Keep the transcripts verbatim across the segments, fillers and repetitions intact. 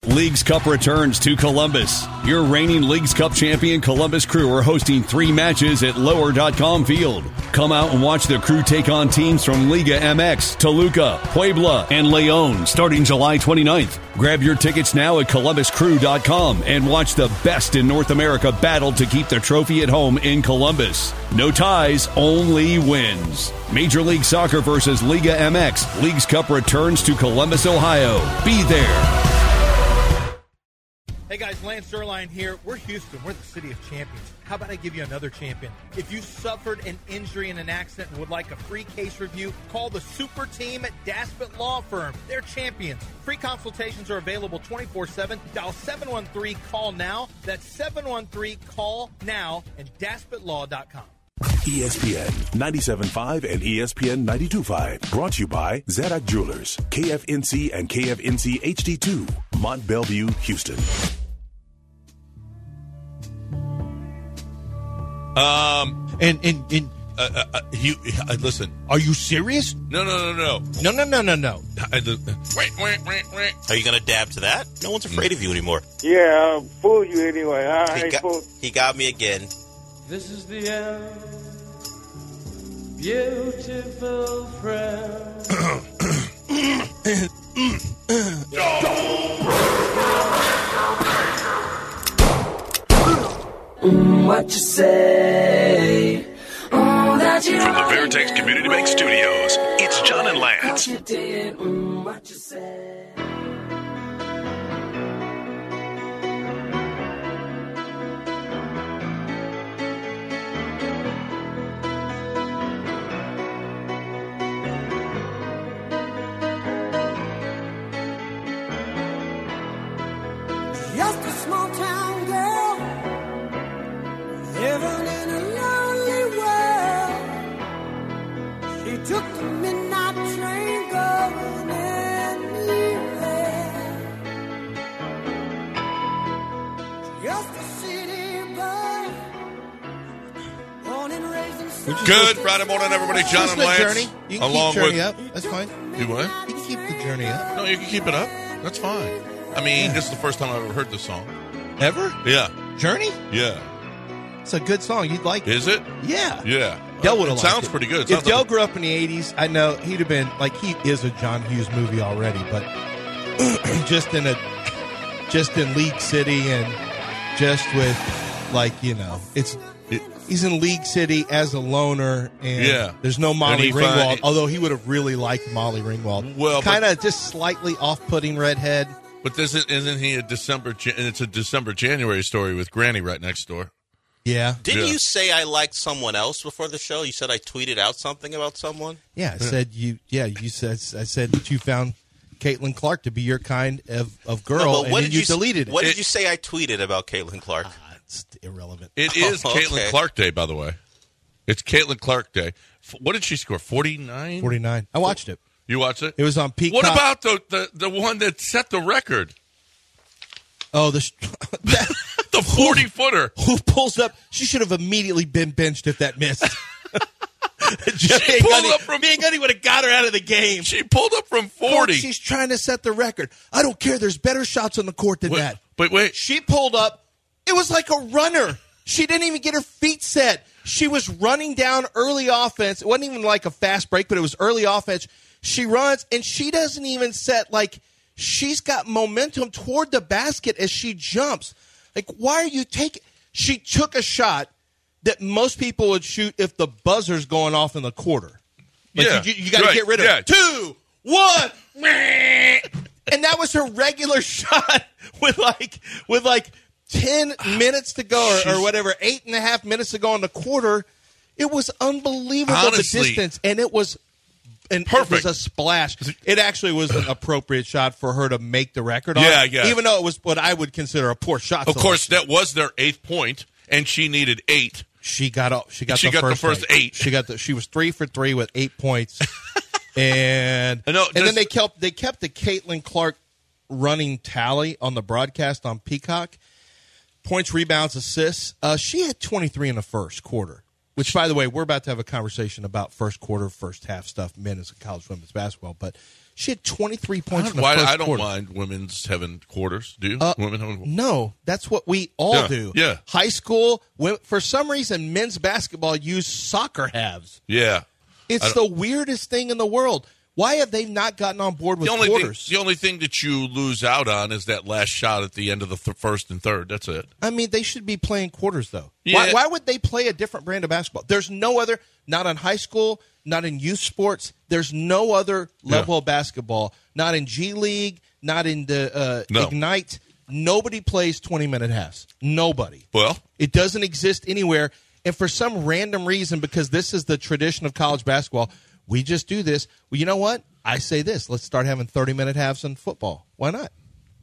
Leagues Cup returns to Columbus. Your reigning Leagues Cup champion Columbus Crew are hosting three matches at lower dot com Field. Come out and watch the Crew take on teams from Liga M X, Toluca, Puebla, and Leon starting July twenty-ninth. Grab your tickets now at columbus crew dot com and watch the best in North America battle to keep the trophy at home in Columbus. No ties, only wins. Major League Soccer versus Liga M X. Leagues Cup returns to Columbus, Ohio. Be there. Hey guys, Lance Zierlein here. We're Houston. We're the city of champions. How about I give you another champion? If you suffered an injury in an accident and would like a free case review, call the super team at Daspit Law Firm. They're champions. Free consultations are available twenty-four seven. Dial seven one three, call now. That's seven one three, call now and daspit law dot com. E S P N ninety-seven point five and E S P N ninety-two point five. Brought to you by Zadak Jewelers, K F N C and K F N C H D two, Mont Bellevue, Houston. Um, and and, and uh, uh, uh, you, uh, listen. Are you serious? No, no, no, no, no, no, no, no, no. I, uh, wait, wait, wait, wait. Are you gonna dab to that? No one's afraid of you anymore. Yeah, I'll fool you anyway. I he, ain't got, fool- he got me again. This is the end, beautiful friend. Mm, what you say? Oh, that you From the Veritex Community Bank Studios, it's John and Lance. What you did? Mm, what you say? Just a small town girl living in a lonely world. She took the midnight train going anywhere. Just a city boy, born and raised in South Good Friday morning, everybody. John and Lance. Journey. You can along keep Journey with, up. That's fine. You what? You can keep the Journey up. No, you can keep it up. That's fine. I mean, yeah. This is the first time I've ever heard this song. Ever? Yeah. Journey? Yeah. It's a good song. You'd like it. Is it? Yeah. Yeah. Dell would have It liked sounds it. pretty good. It If sounds Dell like grew up in the eighties, I know he'd have been, like, he is a John Hughes movie already, but just in a, just in League City and just with, like, you know, it's, it, he's in League City as a loner, and yeah. there's no Molly Ringwald, find, although he would have really liked Molly Ringwald. Well, kind of just slightly off-putting redhead. But this isn't, isn't he a December? It's a December January story with Granny right next door. Yeah. Didn't yeah. you say I liked someone else before the show? You said I tweeted out something about someone. Yeah, I said you. Yeah, you said. I said that you found Caitlin Clark to be your kind of, of girl, no, and what then did you, you deleted it. What did it, you say I tweeted about Caitlin Clark? Uh, it's irrelevant. It is oh, Caitlin okay. Clark Day, by the way. It's Caitlin Clark Day. What did she score? forty-nine? forty-nine. I watched it. You watched it? It was on Peacock. What about the, the, the one that set the record? Oh, the that, the forty-footer. Who pulls up? She should have immediately been benched if that missed. She pulled Gunny, up from me and Gunny would have got her out of the game. She pulled up from forty. Coach, she's trying to set the record. I don't care. There's better shots on the court than wait, that. But wait. She pulled up. It was like a runner. She didn't even get her feet set. She was running down early offense. It wasn't even like a fast break, but it was early offense. She runs, and she doesn't even set, like, she's got momentum toward the basket as she jumps. Like, why are you taking – she took a shot that most people would shoot if the buzzer's going off in the quarter. Like, yeah. You, you got to right. get rid of yeah. it. Two, one, and that was her regular shot with, like, with, like – Ten minutes to go, or, or whatever, eight and a half minutes to go in the quarter. It was unbelievable, Honestly, the distance, and it was, and perfect. It was a splash. It actually was an appropriate shot for her to make the record on. Yeah, yeah. Even though it was what I would consider a poor shot. Of course, that was their eighth point, and she needed eight. She got up. She got. She the got first the first eight. eight. She got the. She was three for three with eight points, and know, and then they kept they kept the Caitlin Clark running tally on the broadcast on Peacock. Points, rebounds, assists. Uh, she had twenty-three in the first quarter, which, by the way, we're about to have a conversation about first quarter, first half stuff, men's and college women's basketball. But She had twenty-three I points don't, in the why, first I don't quarter. mind women's having quarters. Do you? Uh, Women having No, that's what we all Yeah, do. yeah. High school, wo- for some reason, men's basketball use soccer halves. Yeah. It's the weirdest thing in the world. Why have they not gotten on board with The only, thing, quarters? the only thing that you lose out on is that last shot at the end of the th- first and third. That's it. I mean, they should be playing quarters, though. Yeah. Why, why would they play a different brand of basketball? There's no other, not in high school, not in youth sports. There's no other level Yeah. of basketball. Not in G League, not in the uh, No. Ignite. Nobody plays twenty-minute halves. Nobody. Well, It doesn't exist anywhere. And for some random reason, because this is the tradition of college basketball, we just do this. Well, you know what? I say this. Let's start having thirty-minute halves in football. Why not?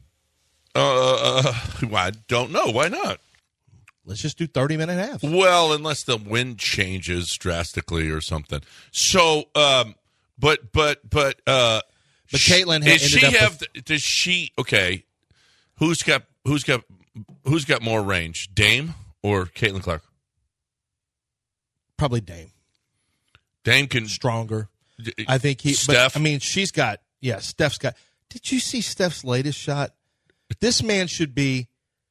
uh, uh, I don't know. Why not? Let's just do thirty-minute halves. Well, unless the wind changes drastically or something. So, um, but, but, but, uh, But sh- Caitlin ha- does she ended up have, does she, okay, who's got, who's got, who's got more range, Dame or Caitlin Clark? Probably Dame. Dame can, Stronger. I think he. Steph? But, I mean, she's got. Yeah, Steph's got. Did you see Steph's latest shot? This man should be.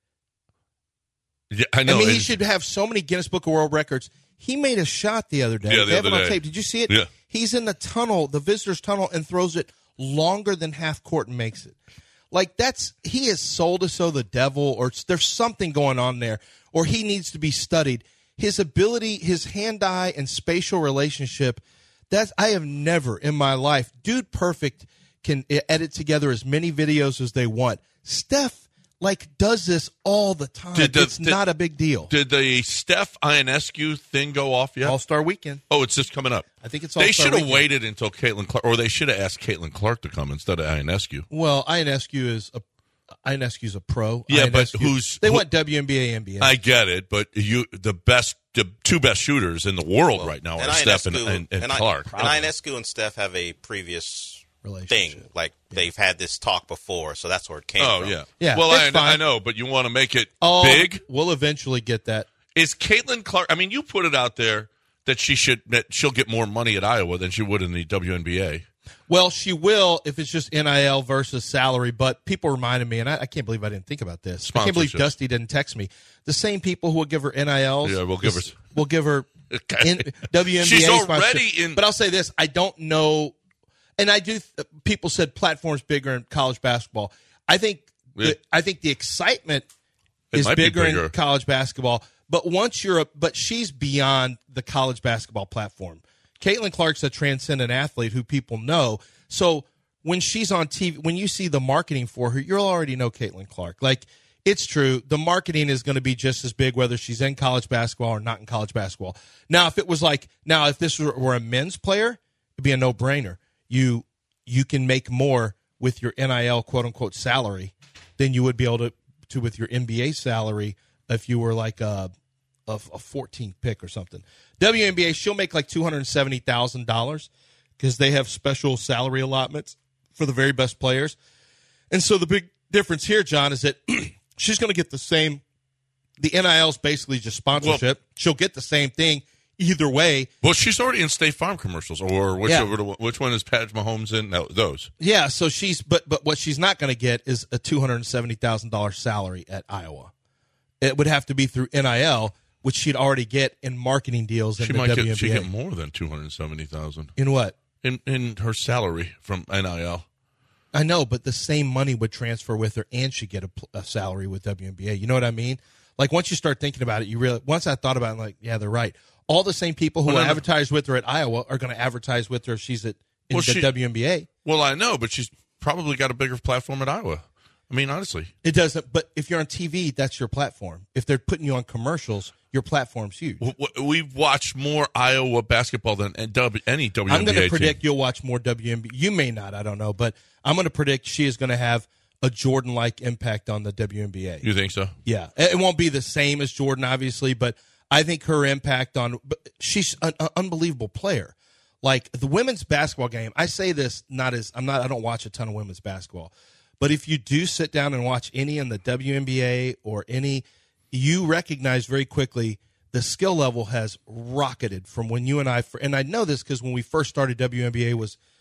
yeah, I know. I mean, he and- should have so many Guinness Book of World Records. He made a shot the other day. Yeah, the They have other it on day. tape. Did you see it? Yeah. He's in the tunnel, the visitors' tunnel, and throws it longer than half court and makes it. Like that's he is sold as so the devil, or it's- there's something going on there, or he needs to be studied. His ability, his hand-eye and spatial relationship. That's I have never in my life. Dude Perfect can edit together as many videos as they want. Steph like does this all the time. Did the- it's did- not a big deal. Did the Steph Ionescu thing go off yet? All Star Weekend. Oh, it's just coming up. I think it's They All-Star should have Weekend. waited until Caitlin Clark, or they should have asked Caitlin Clark to come instead of Ionescu. Well, Ionescu is a Ionescu's a pro. Yeah, but Ionescu- who's- they who- want W N B A, N B A. I get it, but you the best, the two best shooters in the world right now are and Steph and, Ionescu- and, and and I- Clark. And Ionescu and Steph have a previous thing. Like, they've had this talk before, so that's where it came Oh from. yeah, Yeah, Well, I, that's fine. I know, but you want to make it Oh, big. We'll eventually get that. Is Caitlin Clark? I mean, you put it out there that she should that she'll get more money at Iowa than she would in the W N B A. Well, she will if it's just N I L versus salary. But people reminded me, and I, I can't believe I didn't think about this. I can't believe Sponsorship. Dusty didn't text me. The same people who will give her N I Ls, Yeah, we'll give her- will give her Okay. in, W N B A. She's already sponsorship. in- But I'll say this: I don't know, and I do. People said platform's bigger in college basketball. I think. Yeah. The, I think the excitement It is might be bigger, bigger. in college basketball. But once you're a, but she's beyond the college basketball platform. Caitlin Clark's a transcendent athlete who people know. So when she's on T V, when you see the marketing for her, you'll already know Caitlin Clark. Like, it's true. The marketing is going to be just as big whether she's in college basketball or not in college basketball. Now, if it was like, now, if this were, were a men's player, it'd be a no-brainer. You you can make more with your N I L quote-unquote salary than you would be able to, to with your N B A salary if you were like a, a, a fourteenth pick or something. W N B A, she'll make like two hundred seventy thousand dollars because they have special salary allotments for the very best players. And so the big difference here, John, is that she's going to get the same. The N I L is basically just sponsorship. Well, she'll get the same thing either way. Well, she's already in State Farm commercials, or which, Yeah. which one is Patrick Mahomes in? No, those. Yeah, so she's but but what she's not going to get is a two hundred seventy thousand dollars salary at Iowa. It would have to be through N I L, which she'd already get in marketing deals in She the might W N B A. get she get more than two hundred seventy thousand In what? in in her salary from N I L. I know, but the same money would transfer with her, and she'd get a, a salary with W N B A. You know what I mean? Like, once you start thinking about it, you really. Once I thought about it, I'm like, yeah, they're right. All the same people who Well, no, no. advertise with her at Iowa are going to advertise with her if she's at in Well, the she- W N B A. Well, I know, but she's probably got a bigger platform at Iowa. I mean, honestly, It doesn't. But if you're on T V, that's your platform. If they're putting you on commercials, your platform's huge. W- w- we've watched more Iowa basketball than any W N B A I'm going to team. predict you'll watch more W N B A. You may not. I don't know. But I'm going to predict she is going to have a Jordan-like impact on the W N B A. You think so? Yeah. It won't be the same as Jordan, obviously, but I think her impact on but she's an, an unbelievable player. Like, the women's basketball game, I say this not as I'm not I don't watch a ton of women's basketball. But if you do sit down and watch any in the W N B A or any, you recognize very quickly the skill level has rocketed from when you and I, and I know this because when we first started W N B A was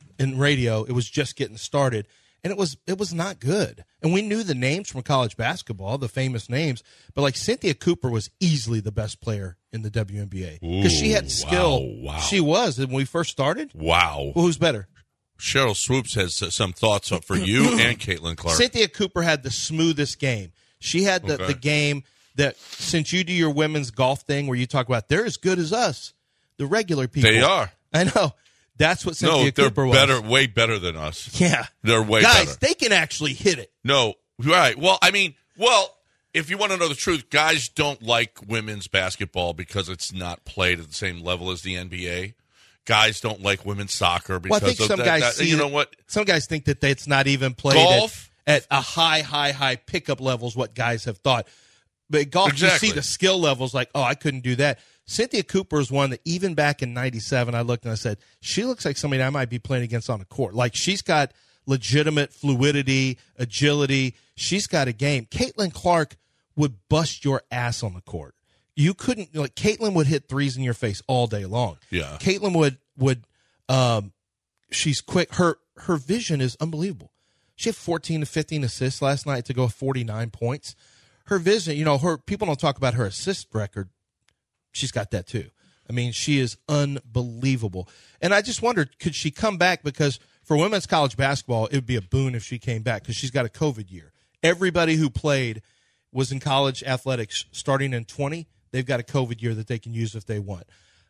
in radio. It was just getting started, and it was it was not good. And we knew the names from college basketball, the famous names, but like Cynthia Cooper was easily the best player in the W N B A because she had skill. Wow, wow. She was when we first started. Wow. Well, who's better? Cheryl Swoops has some thoughts for you and Caitlin Clark. Cynthia Cooper had the smoothest game. She had the, Okay. the game that, since you do your women's golf thing where you talk about they're as good as us, the regular people. They are. I know. That's what Cynthia No, they're Cooper was. better, way better than us. Yeah. They're way Guys, better. they can actually hit it. No, right. Well, I mean, well, if you want to know the truth, guys don't like women's basketball because it's not played at the same level as the N B A. Guys don't like women's soccer because Well, I think of some that, guys that- see you know it- what? Some guys think that it's not even played Golf? At, at a high, high, high pickup levels, what guys have thought. But golf, Exactly. you see the skill levels like, oh, I couldn't do that. Cynthia Cooper is one that even back in ninety-seven, I looked and I said, she looks like somebody I might be playing against on the court. Like, she's got legitimate fluidity, agility. She's got a game. Caitlin Clark would bust your ass on the court. You couldn't, like, Caitlin would hit threes in your face all day long. Yeah. Caitlin would, would, um, she's quick. Her, her vision is unbelievable. She had fourteen to fifteen assists last night to go forty-nine points. Her vision, you know, her people don't talk about her assist record. She's got that too. I mean, she is unbelievable. And I just wondered, could she come back? Because for women's college basketball, it would be a boon if she came back because she's got a COVID year. Everybody who played was in college athletics starting in twenty. They've got a COVID year that they can use if they want.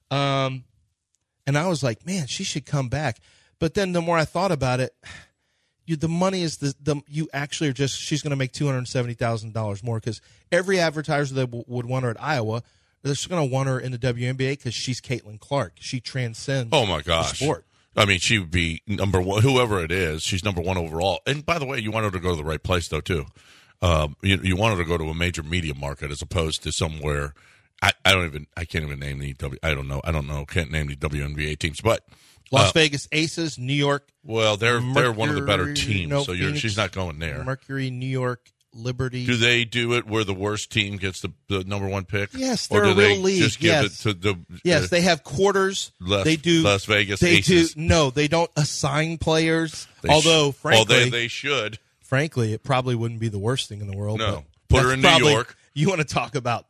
Um, and I was like, man, she should come back. But then the more I thought about it, you, the money is the, the you actually are just, she's going to make two hundred seventy thousand dollars more because every advertiser that w- would want her at Iowa, they're just going to want her in the W N B A because she's Caitlin Clark. She transcends Oh, my the gosh. sport. I mean, she would be number one, whoever it is. She's number one overall. And by the way, you want her to go to the right place, though, too. Um, you, you want her to go to a major media market as opposed to somewhere. I, I don't even, I can't even name the W. I don't know. I don't know. Can't name the W N B A teams. But Las uh, Vegas Aces, New York. well, they're they're one of the better Mercury- teams. no, so you're, Phoenix, she's not going there. Mercury, New York, Liberty. Do they do it where the worst team gets the, the number one pick? Yes, or they're do a they real league. just give Yes. it to the? Yes, uh, they have quarters. Las- they do Las Vegas They Aces. do no. They don't assign players. they although, sh- frankly, oh, they they should. frankly, it probably wouldn't be the worst thing in the world. No. but Put her that's in New probably- York. You want to talk about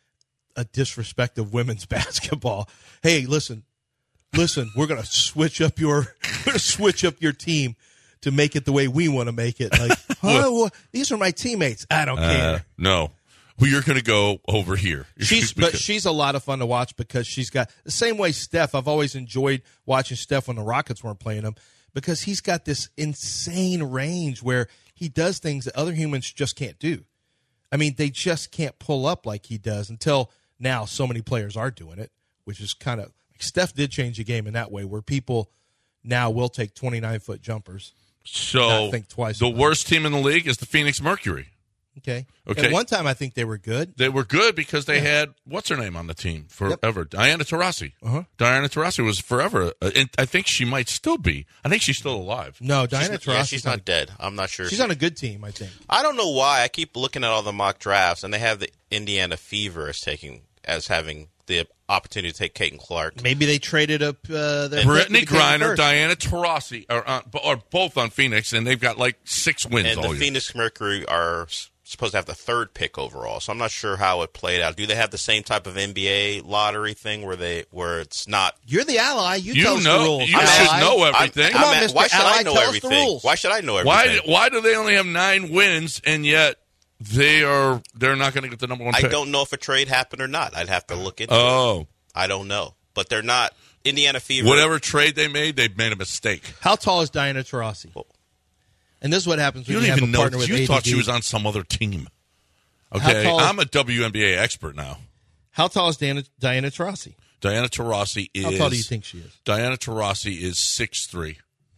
a disrespect of women's basketball? Hey, listen, listen. We're gonna switch up your we're gonna switch up your team to make it the way we want to make it. Like, oh, well, these are my teammates. I don't Uh, care. no, well, you're going to go over here. She's but she's a lot of fun to watch because she's got the same way Steph. I've always enjoyed watching Steph when the Rockets weren't playing him because he's got this insane range where he does things that other humans just can't do. I mean, they just can't pull up like he does until now. So many players are doing it, which is kind of like Steph did change the game in that way where people now will take twenty-nine foot jumpers. So not think twice the about worst team in the league is the Phoenix Mercury. Okay. Okay. At one time, I think they were good. They were good because they had what's her name on the team forever, Diana Taurasi. Uh-huh. Diana Taurasi was forever, uh, and I think she might still be. I think she's still alive. No, Diana She's, yeah, Taurasi's she's on not a- dead. I'm not sure. She's she- on a good team, I think. I don't know why. I keep looking at all the mock drafts, and they have the Indiana Fever as taking as having the opportunity to take Caitlin Clark. Maybe they traded up uh, their Brittany pick to become Griner, first. Diana Taurasi are, on, are both on Phoenix, and they've got like six wins And all the year. Phoenix Mercury are s- supposed to have the third pick overall, so I'm not sure how it played out. Do they have the same type of N B A lottery thing where they where it's not? You're the ally. You, You tell us know- the rules. you Ally. should know everything. I'm- Come on, I'm at- Mister why should Ally, I know tell us the everything? rules. Why should I know Why? everything? Why do they only have nine wins, and yet they are they're not going to get the number one I pick? don't know if a trade happened or not. I'd have to look into it. Oh, I don't know, but they're not Indiana Fever. whatever trade they made, they made a mistake. How tall is Diana Taurasi? And this is what happens when You you, don't have even a know. partner with You A D D. thought she was on some other team. How Okay, tall is- I'm a W N B A expert now. How tall is Diana, Diana Taurasi? Diana Taurasi is. How tall do you think she is? Diana Taurasi is six three.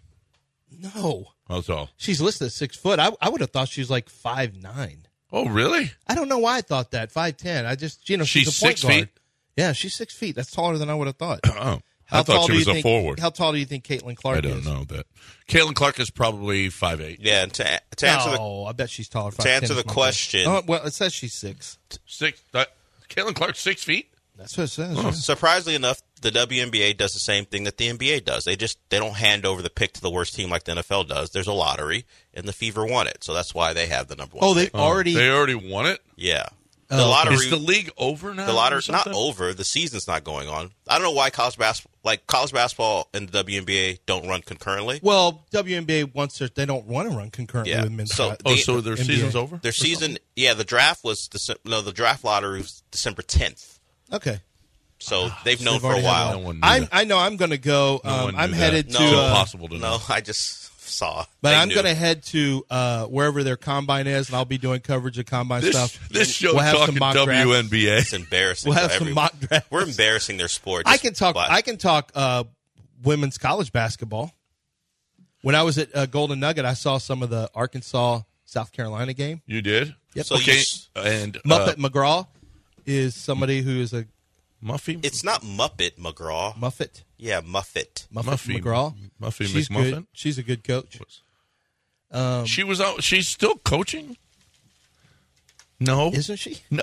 No. How tall? She's listed at six foot. I, I would have thought she was like five nine. Oh, really? I don't know why I thought that. five ten. I just, you know, she's, She's a point six guard. feet? Yeah, she's six feet. That's taller than I would have thought. Oh, How I thought tall she do was you a think, forward. How tall do you think Caitlin Clark I don't is? know that. Caitlin Clark is probably five eight. Yeah, and to, to answer the Oh, I bet she's taller. to answer the question, Oh, well, it says she's six. Six. Uh, Caitlin Clark six feet. That's what it says. Huh. Yeah. Surprisingly enough, the W N B A does the same thing that the N B A does. They just they don't hand over the pick to the worst team like the N F L does. There's a lottery, and the Fever won it, so that's why they have the number one. Oh, they pick. already They already won it? Yeah. Oh, The lottery Is the league over now? The lottery or not something? over. The season's not going on. I don't know why college basketball, like college basketball and the W N B A, don't run concurrently. Well, W N B A wants their, they don't want to run concurrently Yeah. with men's. So basketball. Oh, the- so their N B A. season's over? Their season, yeah, the draft was Dece- no, the draft lottery was December tenth. Okay. So they've known They've for a already had while. No one knew I'm, that. I know I'm going to go. No Um, one I'm knew headed that. to. No. uh, Impossible to know. No, I just saw. But They I'm knew. going to head to uh, wherever their combine is, and I'll be doing coverage of combine This, stuff. this show We'll have some talking mock W N B A. It's embarrassing. We'll to have some everyone. mock drafts. We're embarrassing their sport. I just can talk. by- I can talk uh, women's college basketball. When I was at uh, Golden Nugget, I saw some of the Arkansas South Carolina game. You did? Yep. So you Okay. s- And uh, Muppet McGraw is somebody who is a Muffy? It's not Muppet McGraw. Muffet. Yeah, Muffet. Muffet Muffy. McGraw. Muffy She's McMuffin? good. She's a good coach. Um, She was out. She's still coaching? No. isn't she? No.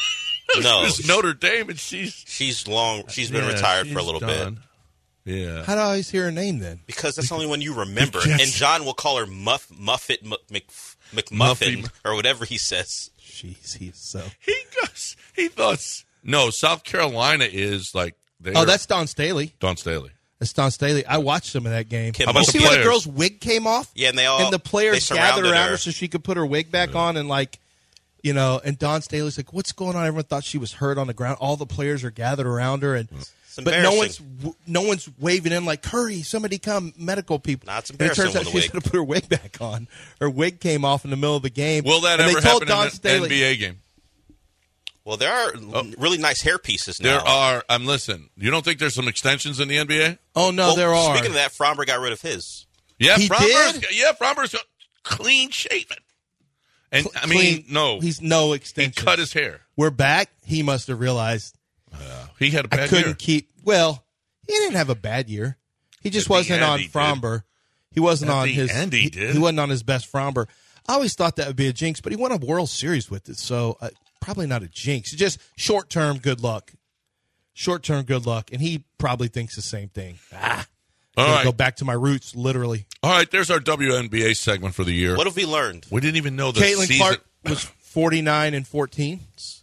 No. It's Notre Dame, and she's She's long. She's been yeah, retired for a she's little done. Yeah. How do I always hear her name then? bit because that's the only one you remember. Yes. And John will call her Muff Muffet M- Mc, McMuffin Muffy. or whatever he says. Jeez, he's so. He goes. He thought. No, South Carolina is like. Oh, that's Don Staley. Don Staley. That's Don Staley. I watched some of that game. Kim How about you the see when the players? girl's wig came off? Yeah, and they all and the they players gathered surrounded around her. her. so she could put her wig back on and like, you know. And Don Staley's like, "What's going on?" Everyone thought she was hurt on the ground. All the players are gathered around her, and It's but no one's embarrassing. no one's waving in like, "Hurry, somebody come!" Medical people. Nah, it's And it turns embarrassing out with the she's wig. going to put her wig back on. Her wig came off in the middle of the game. Will that and ever they told happen Don in an Staley, N B A game? Well, there are really nice hair pieces now. There are. I'm listen. You don't think there's some extensions in the N B A? "Oh no, Well, there are." Speaking of that, Fromber got rid of his. Yeah, He Fromber's, did? Yeah, Fromber's clean shaven. And Cl- I mean, clean- no, he's no he extension. cut his hair. We're back. He must have realized He had a bad I couldn't year. keep. Well, he didn't have a bad year. He just At the wasn't end, on he did. Fromber. He wasn't At on the his. end, he did. He wasn't on his best Fromber. I always thought that would be a jinx, but he won a World Series with it, so uh, probably not a jinx. Just short term good luck. Short term good luck, and he probably thinks the same thing. Ah, All gotta right, go back to my roots, literally. all right. There's our W N B A segment for the year. What have we learned? We didn't even know the Caitlin season. Clark was forty nine and fourteen.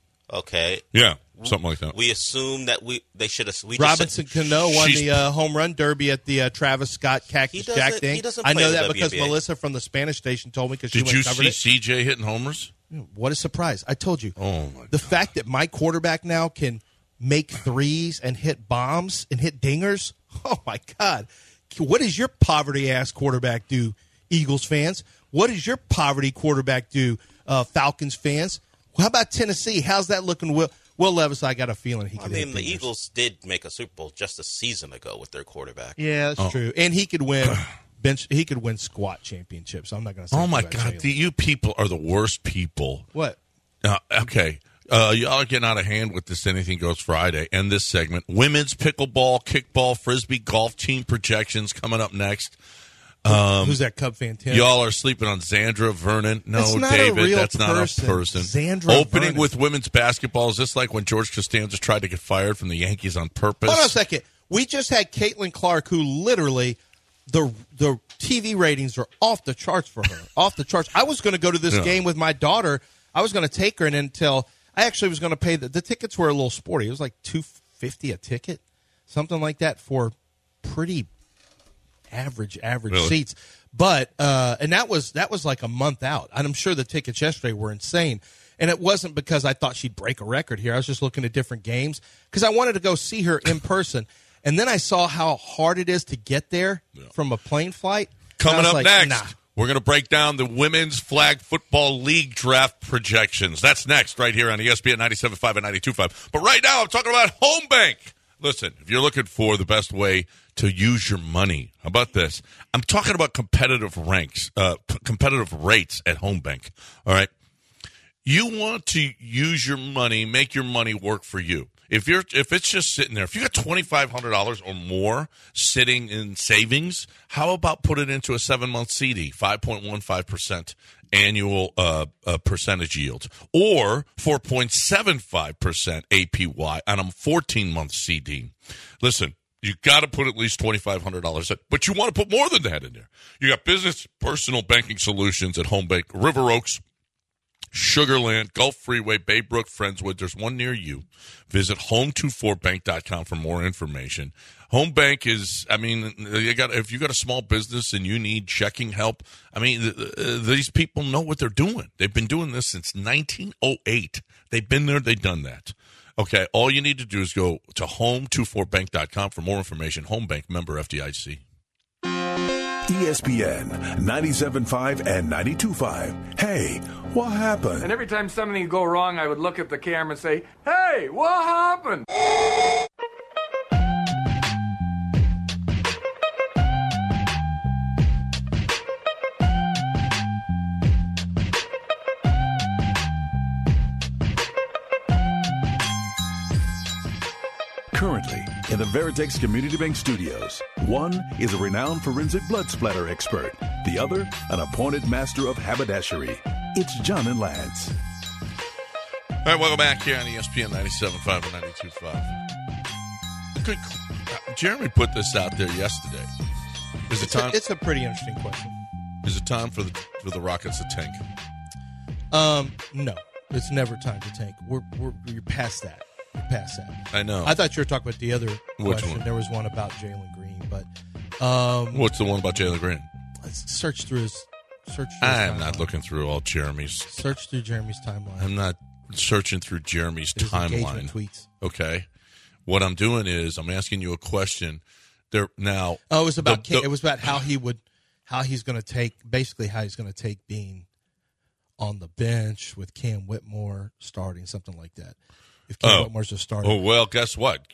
Okay, Yeah, something like that. we assume that we they should have. We Robinson just, Cano won She's- the uh, home run derby at the uh, Travis Scott He Cactus doesn't- Jack he thing. doesn't I play know in the that because W N B A. Melissa from the Spanish station told me because she Did went you and covered see it. C J hitting homers? What a surprise! I told you. Oh my! The fact that my quarterback now can make threes and hit bombs and hit dingers. Oh my God! What does your poverty ass quarterback do, Eagles fans? What does your poverty quarterback do, uh, Falcons fans? How about Tennessee? How's that looking, Will? Will Levis, I got a feeling he I can. mean, hit the dingers. Eagles did make a Super Bowl just a season ago with their quarterback. Yeah, that's Oh. true. And he could win bench. He could win squat championships. I'm not going to say. Oh my that, God! The, you people are the worst people. What? Uh, okay. Uh, y'all are getting out of hand with this Anything Goes Friday and this segment. Women's pickleball, kickball, frisbee, golf team projections coming up next. Um, Who's that Cub fan? Tim? Y'all are sleeping on Xandra Vernon. No, That's not a David, real that's not person. a person. Xandra Opening Vernon. with women's basketball. Is this like when George Costanza tried to get fired from the Yankees on purpose? Hold on a second. We just had Caitlin Clark, who literally the the T V ratings are off the charts for her. Off the charts. I was going to go to this Yeah. game with my daughter. I was going to take her, and until I actually was going to pay the the tickets were a little sporty. It was like two fifty a ticket, something like that for pretty average average Really? seats. But uh, and that was that was like a month out. And I'm sure the tickets yesterday were insane. And it wasn't because I thought she'd break a record here. I was just looking at different games because I wanted to go see her in person. And then I saw how hard it is to get there from a plane flight. And I Coming was up like, next, nah. we're going to break down the Women's Flag Football League draft projections. That's next right here on E S P N ninety-seven point five and ninety-two point five. But right now, I'm talking about Home Bank. Listen, if you're looking for the best way to use your money, how about this? I'm talking about competitive ranks, uh, p- competitive rates at Home Bank. All right. You want to use your money, make your money work for you. if you're if it's just sitting there, if you got twenty-five hundred dollars or more sitting in savings, how about put it into a seven month C D, five point one five percent annual uh, uh, percentage yield, or four point seven five percent A P Y on a fourteen month C D. Listen, you got to put at least twenty-five hundred dollars in, but you want to put more than that in there. You got business personal banking solutions at Home Bank, River Oaks, Sugarland, Gulf Freeway, Baybrook, Friendswood. There's one near you. Visit home two four bank dot com for more information. Home Bank is, I mean, you got if you got a small business and you need checking help, I mean, th- th- these people know what they're doing. They've been doing this since nineteen oh eight. They've been there. They've done that. Okay, all you need to do is go to home two four bank dot com for more information. Home Bank, member F D I C. E S P N ninety-seven point five and ninety-two point five. Hey, what happened? And every time something would go wrong, I would look at the camera and say, hey, what happened? Currently, in the Veritex Community Bank Studios, one is a renowned forensic blood splatter expert. The other, an appointed master of haberdashery. It's John and Lance. All right, welcome back here on E S P N ninety-seven point five and ninety-two point five. Good. Uh, Jeremy put this out there yesterday. Is it It's time? a, it's a pretty interesting question. Is it time for the for the Rockets to tank? Um, no, it's never time to tank. We're we're you're past that. You're past that. I know. I thought you were talking about the other Which question. one? There was one about Jalen Green, but um, What's the one about Jalen Green? let's search through his search. Through his I'm not timeline. looking through all Jeremy's. Search through Jeremy's timeline. I'm not searching through Jeremy's His engagement timeline. tweets. Okay. What I'm doing is I'm asking you a question. There now. Oh, it was about the- Cam, the- it was about how he would how he's going to take basically how he's going to take being on the bench with Cam Whitmore starting, something like that. If Cam Oh. Whitmore's a starter, Oh well, guess what?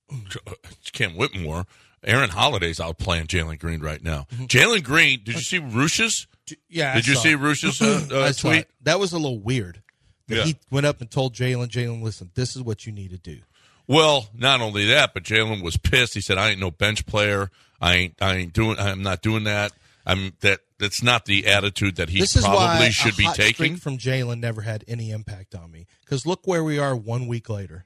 Cam Whitmore, Aaron Holiday's out playing Jalen Green right now. Jalen Green, did you see Rush's? yeah. I Did you saw see it. Rush's uh, uh, I saw tweet? it. That was a little weird. That Yeah. He went up and told Jalen, Jalen, listen, this is what you need to do. Well, not only that, but Jalen was pissed. He said, "I ain't no bench player. I ain't. I ain't doing. I'm not doing that. I'm that. That's not the attitude that he This is probably why should a be hot taking." streak from Jalen never had any impact on me. Because look where we are one week later.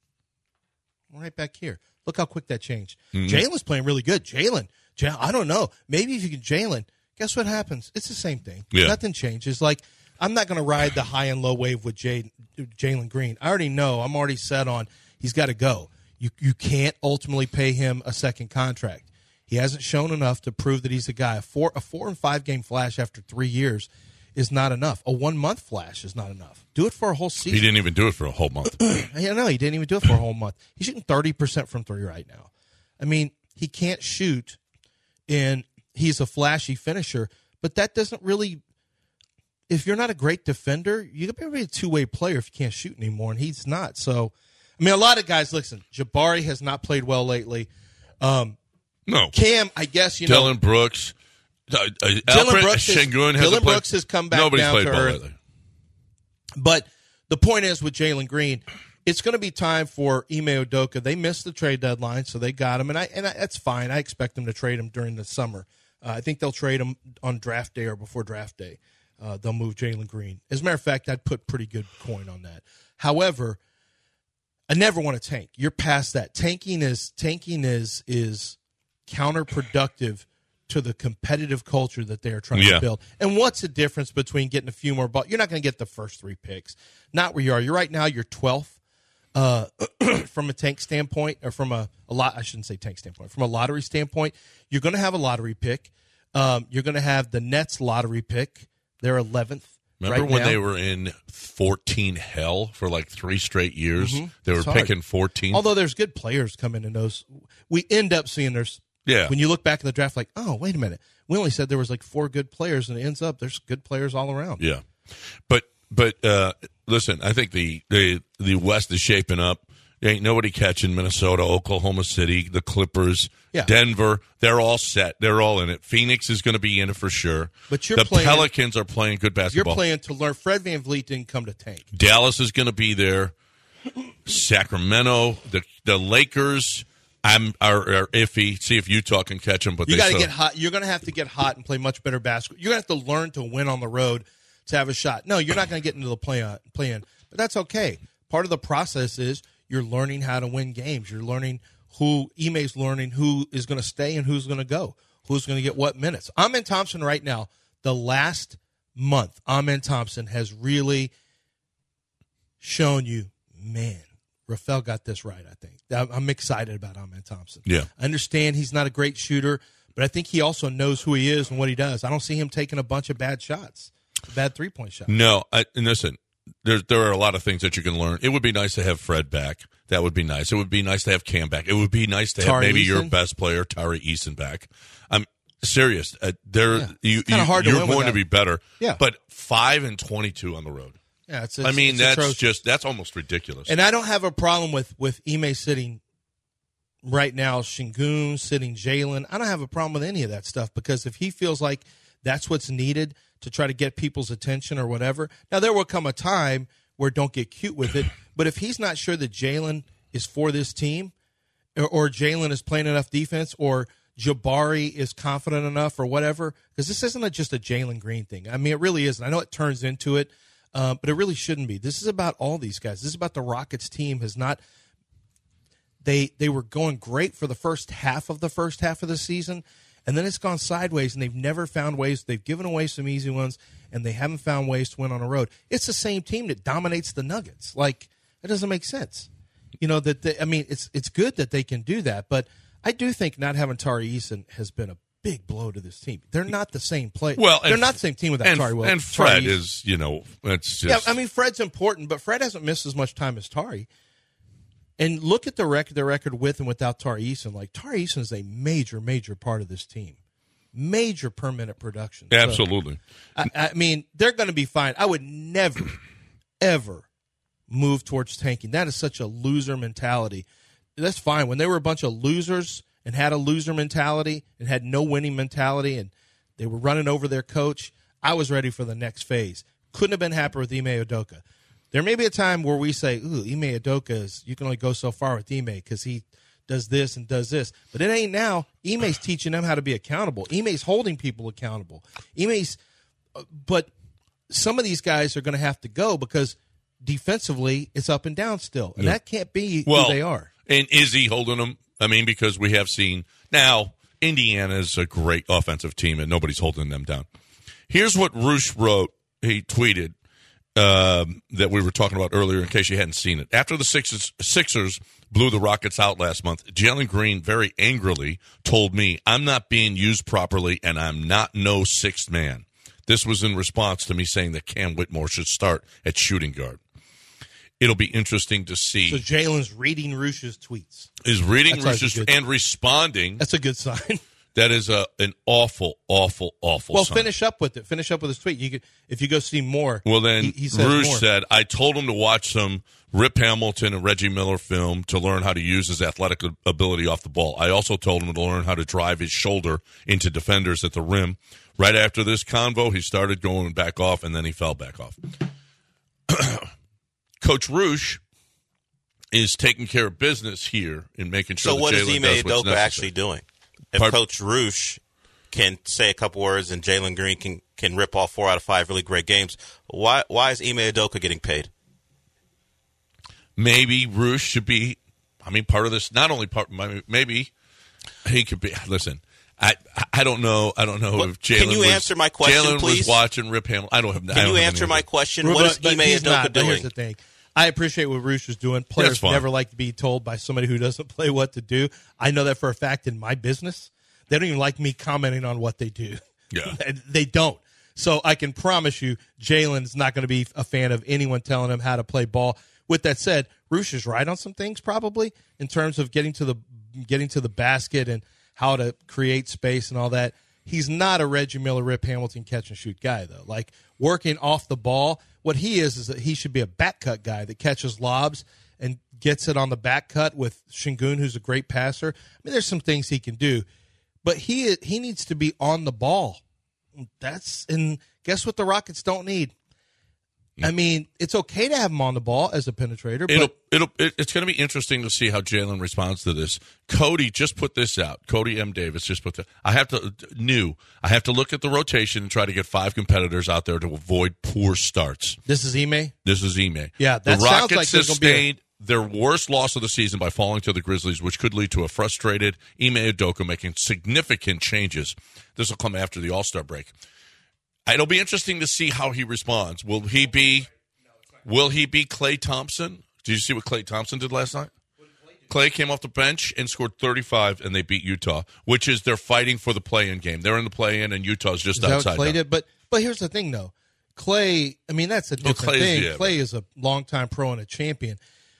Right back here. Look how quick that changed. Mhm. Jalen's playing really good. Jalen, Jalen, I don't know. Maybe if you can Jalen, guess what happens? It's the same thing. Yeah. Nothing changes. Like, I'm not going to ride the high and low wave with Jay, Jalen Green. I already know. I'm already set on he's got to go. You you can't ultimately pay him a second contract. He hasn't shown enough to prove that he's a guy. A four a four and five game flash after three years is not enough. A one month flash is not enough. Do it for a whole season. He didn't even do it for a whole month. I know he didn't even do it for a whole month. He's shooting thirty percent from three right now. I mean, he can't shoot, and he's a flashy finisher, but that doesn't really. If you're not a great defender, you can be a two way player if you can't shoot anymore, and he's not. So, I mean, a lot of guys. Listen, Jabari has not played well lately. Um, no, Cam, I guess you know. Dylan Brooks, uh, uh, Dylan Alfred Brooks, has, Şengün hasn't Dylan played- Brooks has come back Nobody's down played to ball earth. lately. But the point is with Jalen Green, it's going to be time for Ime Udoka. They missed the trade deadline, so they got him, and I and I, that's fine. I expect them to trade him during the summer. Uh, I think they'll trade him on draft day or before draft day. Uh, they'll move Jalen Green. As a matter of fact, I'd put pretty good coin on that. However, I never want to tank. You're past that. Tanking is tanking is is counterproductive to the competitive culture that they are trying Yeah. to build. And what's the difference between getting a few more balls? You're not going to get the first three picks. Not where you are. You're right now, you're twelfth uh, from a tank standpoint, or from a, a lot. I shouldn't say tank standpoint. From a lottery standpoint, you're going to have a lottery pick. Um, you're going to have the Nets lottery pick. They're eleventh. Remember right when now. they were in fourteen hell for like three straight years? Mhm. They were It's hard. picking fourteen. Although there's good players coming in those, we end up seeing there's. Yeah. When you look back in the draft, like, oh, wait a minute, we only said there was like four good players, and it ends up there's good players all around. Yeah, but but uh, listen, I think the, the the West is shaping up. There ain't nobody catching Minnesota, Oklahoma City, the Clippers, Yeah. Denver. They're all set. They're all in it. Phoenix is going to be in it for sure. But you're the playing- Pelicans are playing good You're basketball. playing to learn. Fred VanVleet didn't come to tank. Dallas is going to be there. Sacramento, the the Lakers, I'm are, are iffy. See if Utah can catch them. But you they got to still, get hot. You're going to have to get hot and play much better basketball. You're going to have to learn to win on the road to have a shot. No, you're not going to get into the play on play in, but that's okay. Part of the process is you're learning how to win games. You're learning who Ime's learning who is going to stay and who's going to go, who's going to get what minutes. Amen Thompson right now, the last month, Amen Thompson has really shown you, man, Rafael got this right, I think. I'm excited about Amen Thompson. Yeah. I understand he's not a great shooter, but I think he also knows who he is and what he does. I don't see him taking a bunch of bad shots, bad three-point shots. No, I, and listen, there, there are a lot of things that you can learn. It would be nice to have Fred back. That would be nice. It would be nice to have Cam back. It would be nice to have Tari maybe Eason. your best player, Tari Eason, back. I'm serious. Uh, there, Yeah. you, It's kinda you, hard to you're win with going to that. be better. Yeah. But five and twenty-two on the road. Yeah, it's, I it's, mean, it's that's atrocious. just that's almost ridiculous. And I don't have a problem with, with Ime sitting right now, Şengün sitting Jalen. I don't have a problem with any of that stuff because if he feels like that's what's needed to try to get people's attention or whatever. Now, there will come a time where don't get cute with it, but if he's not sure that Jalen is for this team or, or Jalen is playing enough defense or Jabari is confident enough or whatever, because this isn't a, just a Jalen Green thing. I mean, it really isn't. I know it turns into it, um, but it really shouldn't be. This is about all these guys. This is about the Rockets team has not they they were going great for the first half of the first half of the season, and then it's gone sideways, and they've never found ways. They've given away some easy ones, and they haven't found ways to win on the road. It's the same team that dominates the Nuggets. Like, it doesn't make sense. You know, that they, I mean, it's it's good that they can do that, but I do think not having Tari Eason has been a big blow to this team. They're not the same play. Well, they're and- not the same team without and, Tari. Well, and Tari Fred Eason. is, you know, it's just. Yeah, I mean, Fred's important, but Fred hasn't missed as much time as Tari. And look at the record, the record with and without Tari Eason. Like, Tari Eason is a major, major part of this team. Major per minute production. So, Absolutely. I, I mean, they're going to be fine. I would never, ever move towards tanking. That is such a loser mentality. That's fine. When they were a bunch of losers and had a loser mentality and had no winning mentality and they were running over their coach, I was ready for the next phase. Couldn't have been happier with Ime Udoka. There may be a time where we say, ooh, Ime Udoka is, you can only go so far with Ime because he does this and does this. But it ain't now. Ime's teaching them how to be accountable. Ime's holding people accountable. Ime's, but some of these guys are going to have to go because defensively it's up and down still. And Yeah. that can't be well, who they are. And is he holding them? I mean, because we have seen now Indiana's a great offensive team and nobody's holding them down. Here's what Roosh wrote. He tweeted um, that we were talking about earlier in case you hadn't seen it. After the Sixers, Sixers blew the Rockets out last month, Jalen Green very angrily told me, I'm not being used properly and I'm not no sixth man. This was in response to me saying that Cam Whitmore should start at shooting guard. It'll be interesting to see. So Jalen's reading Roosh's tweets. Is reading That's always Roosh's a good- and responding. That's a good sign. That is a an awful, awful, awful Well, sign. finish up with it. Finish up with his tweet. You could, if you go see more. Well, then he, he says Rouge more. said, I told him to watch some Rip Hamilton and Reggie Miller film to learn how to use his athletic ability off the ball. I also told him to learn how to drive his shoulder into defenders at the rim. Right after this convo, he started going back off, and then he fell back off. Coach Rouge is taking care of business here in making sure So that what is Jalen Ime does what's Udoka necessary. actually doing? If Pardon? Coach Roosh can say a couple words and Jalen Green can, can rip off four out of five really great games, why why is Ime Udoka getting paid? Maybe Rouge should be, I mean, part of this, not only part, maybe he could be, listen, I I don't know, I don't know What- if Jalen can you was, answer my question, Jalen please? was watching Rip Hamilton. I don't have, I Can don't you have answer any my idea. question? But- What is but Ime he's Udoka not. But here's doing? the thing. I appreciate what Roosh is doing. Players fine. never like to be told by somebody who doesn't play what to do. I know that for a fact in my business. They don't even like me commenting on what they do. Yeah. They don't. So I can promise you Jalen's not going to be a fan of anyone telling him how to play ball. With that said, Roosh is right on some things probably in terms of getting to the getting to the basket and how to create space and all that. He's not a Reggie Miller, Rip Hamilton catch and shoot guy though. Like working off the ball, what he is is that he should be a back cut guy that catches lobs and gets it on the back cut with Şengün, who's a great passer. I mean, there's some things he can do, but he he needs to be on the ball. That's and guess what the Rockets don't need? I mean, it's okay to have him on the ball as a penetrator. It'll, But it'll, it, it's going to be interesting to see how Jalen responds to this. Cody just put this out. Cody M. Davis just put that. I have to, new, I have to look at the rotation and try to get five competitors out there to avoid poor starts. This is Ime? This is Ime. Yeah, that the sounds Rockets like there's gonna be a- sustained their worst loss of the season by falling to the Grizzlies, which could lead to a frustrated Ime Udoka making significant changes. This will come after the All-Star break. It'll be interesting to see how he responds. Will he be Will he be Klay Thompson? Did you see what Klay Thompson did last night? Klay came off the bench and scored thirty-five, and they beat Utah, which is they're fighting for the play-in game. They're in the play-in, and Utah's just Is that outside. what Klay now. did? But, but here's the thing, though. Klay, I mean, that's a Well, different Klay's- thing. yeah, Klay is a longtime pro and a champion.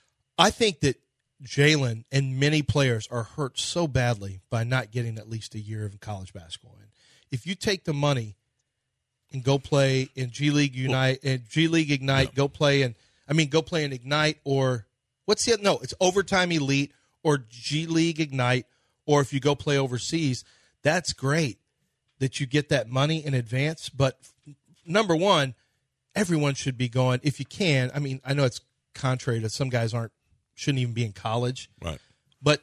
I think that Jalen and many players are hurt so badly by not getting at least a year of college basketball. And if you take the money and go play in G League Unite and G League Ignite, Yeah. go play in, I mean, go play in Ignite or what's the no? It's Overtime Elite or G League Ignite, or if you go play overseas, that's great that you get that money in advance. But number one, everyone should be going if you can. I mean, I know it's contrary to some guys aren't shouldn't even be in college, Right. but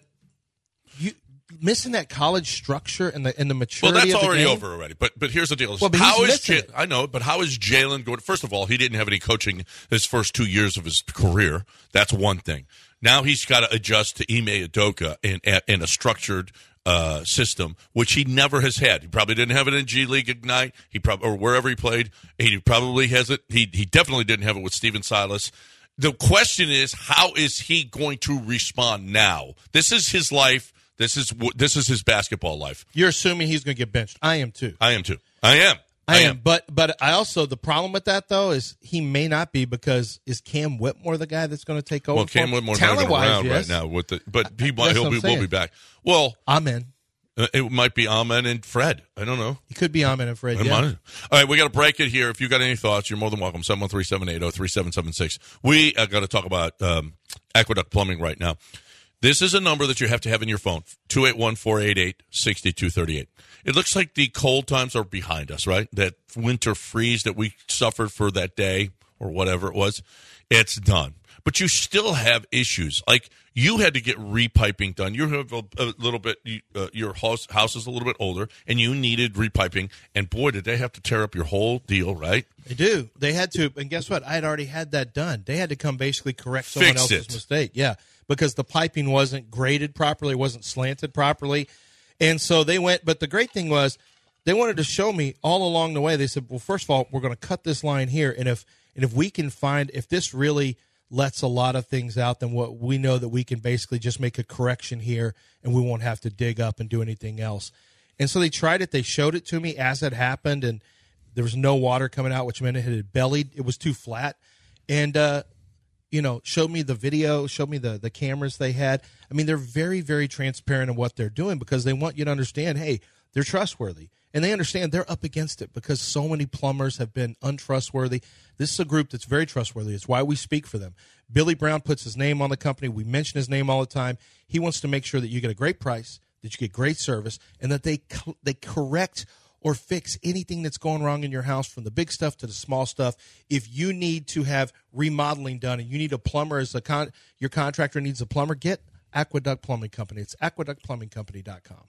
you missing that college structure and the and the Well, maturity. that's of the already game. over already. But but here's the deal: Well, but how he's is missing Ja- it. I know, but how is Jalen going? First of all, he didn't have any coaching his first two years of his career. That's one thing. Now he's got to adjust to Ime Udoka in in a structured uh, system, which he never has had. He probably didn't have it in G League Ignite. He probably or wherever he played. He probably has it. He he definitely didn't have it with Steven Silas. The question is, how is he going to respond now? This is his life. This is wh- this is his basketball life. You're assuming he's going to get benched. I am too. I am too. I am. I, I am. am. But but I also the problem with that though is he may not be because is Cam Whitmore the guy that's going to take over? Well, Cam Whitmore's not even around yes. right now with the, but he That's he'll be will be back. Well, Amen. Uh, it might be Amen and Fred. I don't know. It could be Amen and Fred. Yeah. All right, we got to break it here. If you got any thoughts, you're more than welcome. seven one three, seven eight zero, three seven seven six. We uh, got to talk about um, Aqueduct Plumbing right now. This is a number that you have to have in your phone, two eight one, four eight eight, six two three eight. It looks like the cold times are behind us, right? That winter freeze that we suffered for that day or whatever it was, it's done. But you still have issues. Like, you had to get repiping done. You have a, a little bit, uh, your house, house is a little bit older, and you needed repiping. And, boy, did they have to tear up your whole deal, right? They do. They had to. And guess what? I had already had that done. They had to come basically correct someone Fix else's it. mistake. Yeah, because the piping wasn't graded properly, wasn't slanted properly. And so they went. But the great thing was they wanted to show me all along the way. They said, well, first of all, we're going to cut this line here. And if and if we can find, if this really – lets a lot of things out, then what we know that we can basically just make a correction here and we won't have to dig up and do anything else. And so they tried it. They showed it to me as it happened, and there was no water coming out, which meant it had bellied. It was too flat. And, uh, you know, showed me the video, showed me the, the cameras they had. I mean, they're very, very transparent in what they're doing because they want you to understand, hey, they're trustworthy. And they understand they're up against it because so many plumbers have been untrustworthy. This is a group that's very trustworthy. It's why we speak for them. Billy Brown puts his name on the company. We mention his name all the time. He wants to make sure that you get a great price, that you get great service, and that they co- they correct or fix anything that's going wrong in your house, from the big stuff to the small stuff. If you need to have remodeling done and you need a plumber as a con- your contractor needs a plumber, get Aqueduct Plumbing Company. It's aqueduct plumbing company dot com.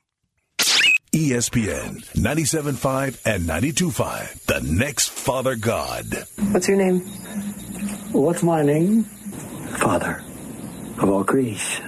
E S P N ninety-seven point five and ninety-two point five. The next Father God. What's your name? What's my name? Father of all creation.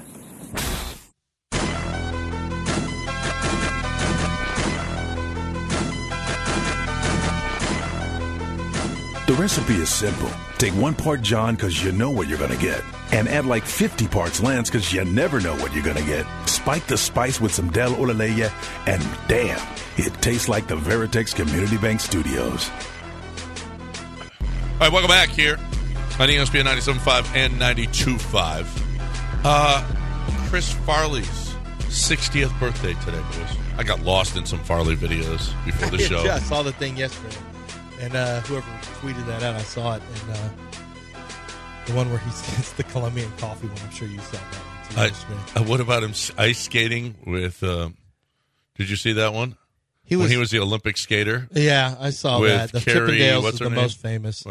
The recipe is simple. Take one part John because you know what you're going to get. And add like fifty parts Lance because you never know what you're going to get. Spike the spice with some Del Olaleya, and damn, it tastes like the Veritex Community Bank Studios. All right, welcome back here on E S P N ninety-seven point five and ninety-two point five. Uh, Chris Farley's sixtieth birthday today, boys. I got lost in some Farley videos before the show. Yeah, I saw the thing yesterday. And uh, whoever tweeted that out, I saw it. And uh, the one where he gets the Colombian coffee one, I'm sure you saw that one too. I, uh, what about him ice skating with, uh, did you see that one? He was, when he was the Olympic skater? Yeah, I saw with that. The Carrie, Chippendales what's is her the name? most famous. Oh, no.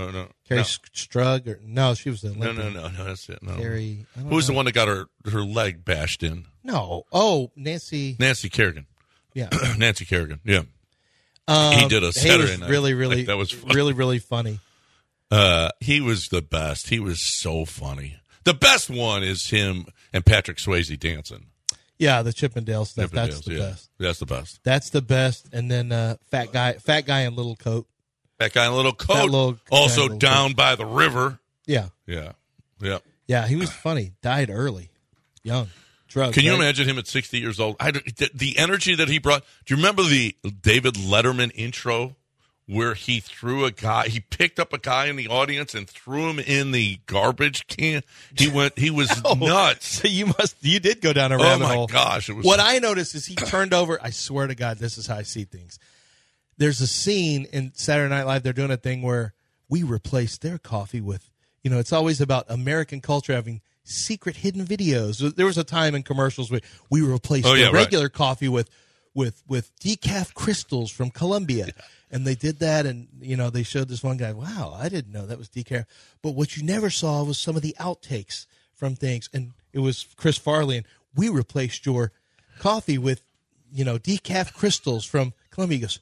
Carrie No. Strug, or no, she was the No, Olympian. no, no, no. That's it. No. Carrie. I don't Who was the know. one that got her her leg bashed in? No. Oh, Nancy. Nancy Kerrigan. Yeah. Nancy Kerrigan. Yeah. Um, he did a he Saturday was night. really, really, that was funny. really, really funny. Uh, he was the best. He was so funny. The best one is him and Patrick Swayze dancing. Yeah, the Chippendale stuff. That's Chippendales, the yeah. best. That's the best. That's the best. And then uh, fat guy, fat guy in little coat. That guy in a little coat. That little guy also in little down coat. by the river. Yeah, Yeah. Yeah. yeah. He was funny. Died early, young, drugs. Can you right? imagine him at sixty years old? I, the, the energy that he brought. Do you remember the David Letterman intro where he threw a guy, he picked up a guy in the audience and threw him in the garbage can? He went, he was Oh, nuts. So you must, you did go down a Oh rabbit my hole. gosh. It was What I noticed is he turned over. I swear to God, this is how I see things. There's a scene in Saturday Night Live. They're doing a thing where we replace their coffee with, you know, it's always about American culture having secret hidden videos. There was a time in commercials where we replaced Oh, the yeah, right. regular coffee with, with, with decaf crystals from Colombia. Yeah. And they did that, and, you know, they showed this one guy, wow, I didn't know that was decaf. But what you never saw was some of the outtakes from things. And it was Chris Farley, and we replaced your coffee with, you know, decaf crystals from Colombia. He goes,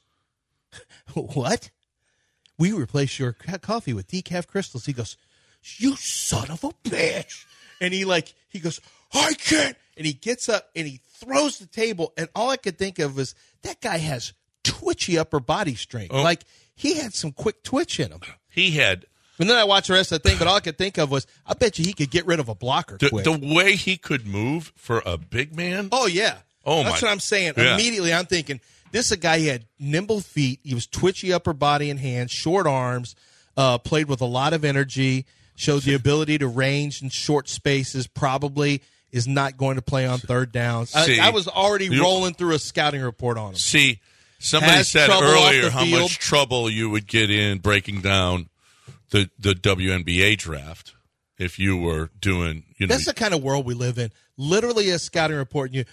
what? We replaced your ca- coffee with decaf crystals. He goes, you son of a bitch. And he like, he goes, I can't. And he gets up and he throws the table. And all I could think of was that guy has twitchy upper body strength. Oh. Like he had some quick twitch in him. He had. And then I watched the rest of the thing, but all I could think of was, I bet you he could get rid of a blocker The, quick. the way he could move for a big man. Oh, yeah. Oh, That's my- what I'm saying. Yeah. Immediately, I'm thinking, this is a guy, he had nimble feet. He was twitchy upper body and hands, short arms, uh, played with a lot of energy, showed the ability to range in short spaces, probably is not going to play on third downs. See, I, I was already you- rolling through a scouting report on him. See, somebody Has said trouble off earlier the how field. much trouble you would get in breaking down the, the W N B A draft if you were doing, you know. That's the kind of world we live in. Literally a scouting report, and you,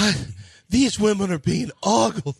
these women are being ogled.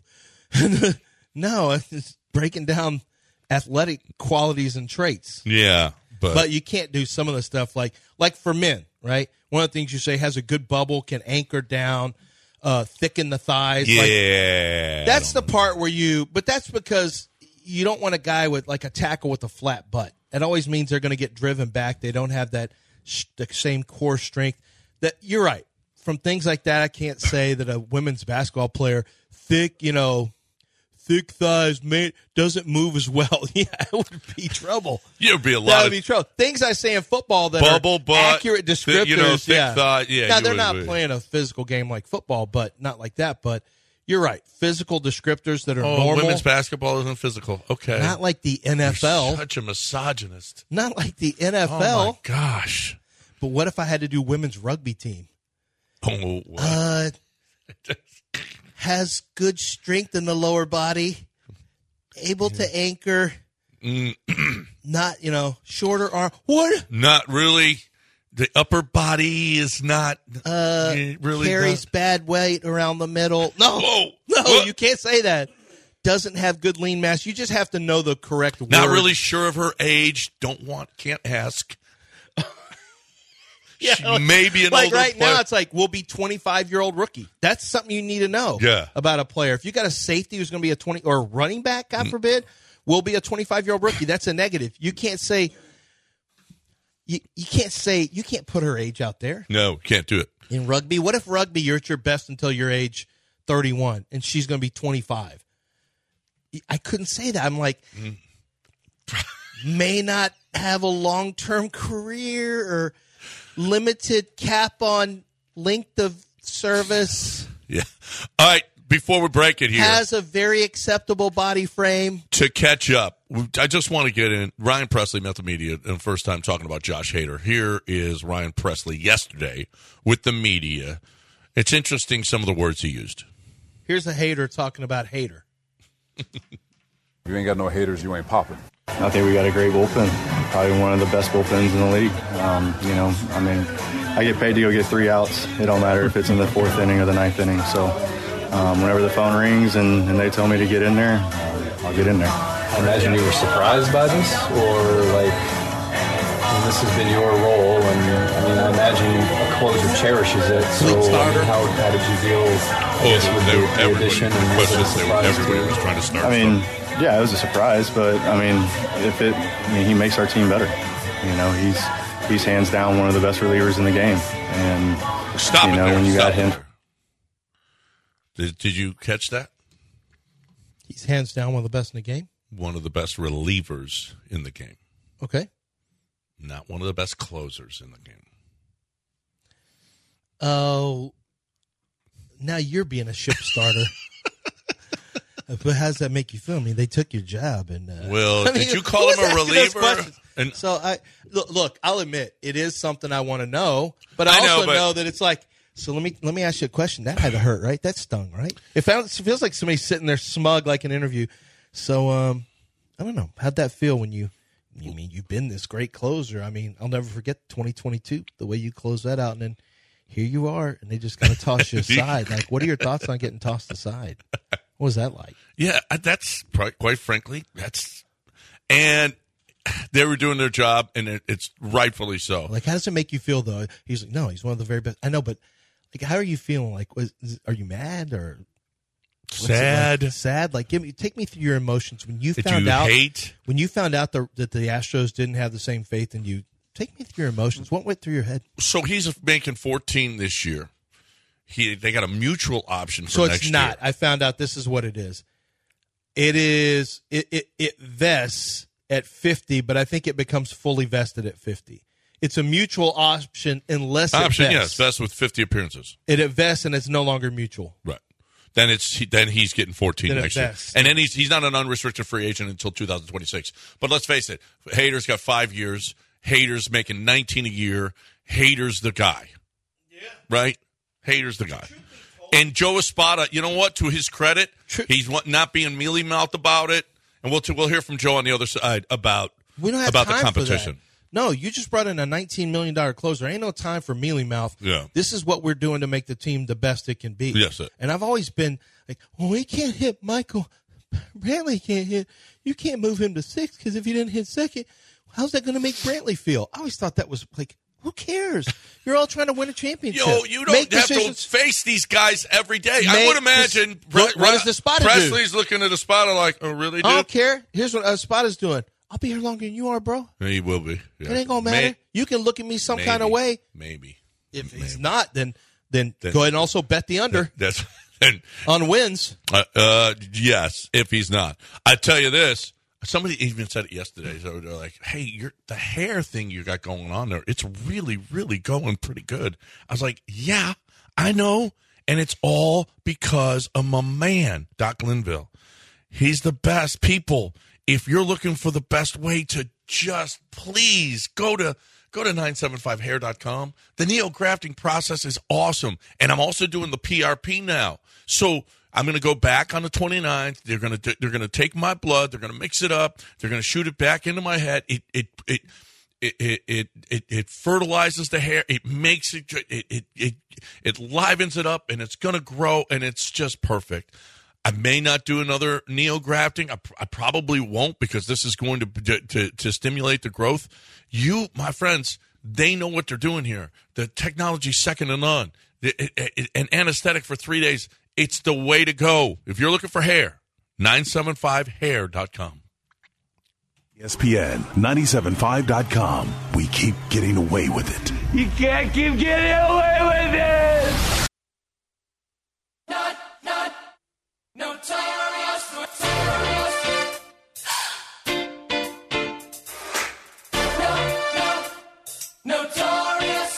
No, it's breaking down athletic qualities and traits. yeah, but, But you can't do some of the stuff like like for men, right? One of the things you say has a good bubble, can anchor down, uh, thicken the thighs. Like, yeah. that's the part where you, but that's because you don't want a guy with like a tackle with a flat butt. It always means they're going to get driven back. They don't have that sh- the same core strength. That you're right. From things like that, I can't say that a women's basketball player, thick, you know, thick thighs, man, doesn't move as well. Yeah, it would be trouble. You'd be a lot That of would be trouble. Things I say in football that bubble are butt, accurate thi- descriptors. you know, thick yeah. thigh. Yeah, now you they're would- not would. playing a physical game like football, but not like that. But you're right. Physical descriptors that are Oh, normal. women's basketball isn't physical. Okay. Not like the N F L. You're such a misogynist. Not like the N F L. Oh, my gosh. But what if I had to do women's rugby team? Oh, what? Uh, has good strength in the lower body, able to anchor, not, you know, shorter arm. What? Not really. The upper body is not Uh, really carries not- bad weight around the middle. No, Whoa. no, What? you can't say that. Doesn't have good lean mass. You just have to know the correct word. Not really sure of her age. Don't want. Can't ask. Yeah, She may be an like older right player. now, it's like we'll be twenty-five-year-old rookie. That's something you need to know Yeah. about a player. If you got a safety who's going to be a twenty or a running back, God Mm. forbid, will be a twenty-five-year-old rookie. That's a negative. You can't say you you can't say you can't put her age out there No, can't do it. in rugby. What if rugby you're at your best until your age thirty-one and she's going to be twenty-five? I couldn't say that. I'm like Mm. may not have a long-term career or limited cap on length of service, Yeah. All right. Before we break it here, has a very acceptable body frame. to catch up, I just want to get in. Ryan Presley, Method Media, and the first time talking about Josh Hader. Here is Ryan Presley yesterday with the media. It's interesting some of the words he used. Here's a hater talking about hater. If you ain't got no haters, you ain't popping. I think we got a great bullpen, probably one of the best bullpens in the league. Um, you know, I mean, I get paid to go get three outs. It don't matter if it's in the fourth inning or the ninth inning. So um, whenever the phone rings and, and they tell me to get in there, uh, I'll get in there. I imagine you were surprised by this, or like mean, this has been your role, and I mean, I imagine a closer cherishes it. So, how, how did you deal Oh, with they, the, everybody, the addition? And was it a was, they, surprise everybody to you? was trying to start. I mean, yeah, it was a surprise, but I mean, if it, I mean, he makes our team better. You know, he's he's hands down one of the best relievers in the game, and Stop you it know there. when you Stop got him. there. Did, did you catch that? He's hands down one of the best in the game. One of the best relievers in the game. Okay. Not one of the best closers in the game. Oh, now you're being a ship starter. But how does that make you feel? I mean, they took your job, and uh, well, I mean, did you call him a reliever? And so I look, look. I'll admit it is something I want to know, but I, I know, also but- know that it's like. So let me let me ask you a question. That had to hurt, right? That stung, right? It, found, it feels like somebody's sitting there smug, like an interview. So um, I don't know. How'd that feel when you? You mean you've been this great closer? I mean, I'll never forget twenty twenty-two, the way you closed that out, and then here you are, and they just kind of toss you aside. Like, what are your thoughts on getting tossed aside? What was that like? Yeah, that's quite frankly, that's and they were doing their job, and it, it's rightfully so. Like, how does it make you feel, though? He's like, no, he's one of the very best. I know, but like, how are you feeling? Like, was, is, are you mad or what's it sad? Like? Sad. Like, give me, take me through your emotions when you Did found you out. hate? When you found out the, that the Astros didn't have the same faith in you. Take me through your emotions. What went through your head? So he's making fourteen this year. He they got a mutual option for So next it's not. year. I found out this is what it is. It is. It it, it vests at fifty, but I think it becomes fully vested at fifty. It's a mutual option unless Option, it yes, vests. best with fifty appearances. It vests and it's no longer mutual. Right. Then it's then he's getting fourteen Then it next year, vests. and then he's he's not an unrestricted free agent until two thousand twenty-six. But let's face it, Hader's got five years. Hader's making nineteen a year. Hader's the guy. Yeah. Right. Hader's the guy. And Joe Espada, you know what? To his credit, he's not being mealy mouthed about it. And we'll we'll hear from Joe on the other side about We don't have about time the competition. For that. No, you just brought in a nineteen million dollars closer. Ain't no time for mealy mouth. Yeah. This is what we're doing to make the team the best it can be. Yes, sir. And I've always been like, well, we can't hit Michael. Brantley can't hit. You can't move him to six because if you didn't hit second, how's that going to make Brantley feel? I always thought that was like, who cares? You're all trying to win a championship. Yo, you don't Make have decisions. to face these guys every day. I Make would imagine this- what- what does the spotter do? Presley's looking at the spotter like, oh, really, dude? I don't care. Here's what uh, Spada's doing. I'll be here longer than you are, bro. He will be. Yeah. It ain't gonna matter. May- you can look at me some maybe, kind of way. Maybe. If maybe. he's not, then then, Then- go ahead and also bet the under That's and, on wins. uh, uh, yes, if he's not. I tell you this. Somebody even said it yesterday. So they're like, "Hey, you're, the hair thing you got going on there, it's really, really going pretty good." I was like, "Yeah, I know, and it's all because of my man, Doc Linville. He's the best. People, if you're looking for the best way to just please go to go to nine seven five hair dot com. The neo-grafting process is awesome, and I'm also doing the P R P now. So I'm going to go back on the twenty-ninth. They're going to they're going to take my blood. They're going to mix it up. They're going to shoot it back into my head. It it it it it it, it, it fertilizes the hair. It makes it it it it, it livens it up, and it's going to grow, and it's just perfect. I may not do another neo-grafting. I, I probably won't because this is going to, to to stimulate the growth. You, my friends, they know what they're doing here. The technology's second to none. It, it, it, an anesthetic for three days. It's the way to go. If you're looking for hair, nine seven five hair dot com. E S P N nine seven five dot com. We keep getting away with it. You can't keep getting away with it. Not, not, notorious, notorious. No, no, notorious.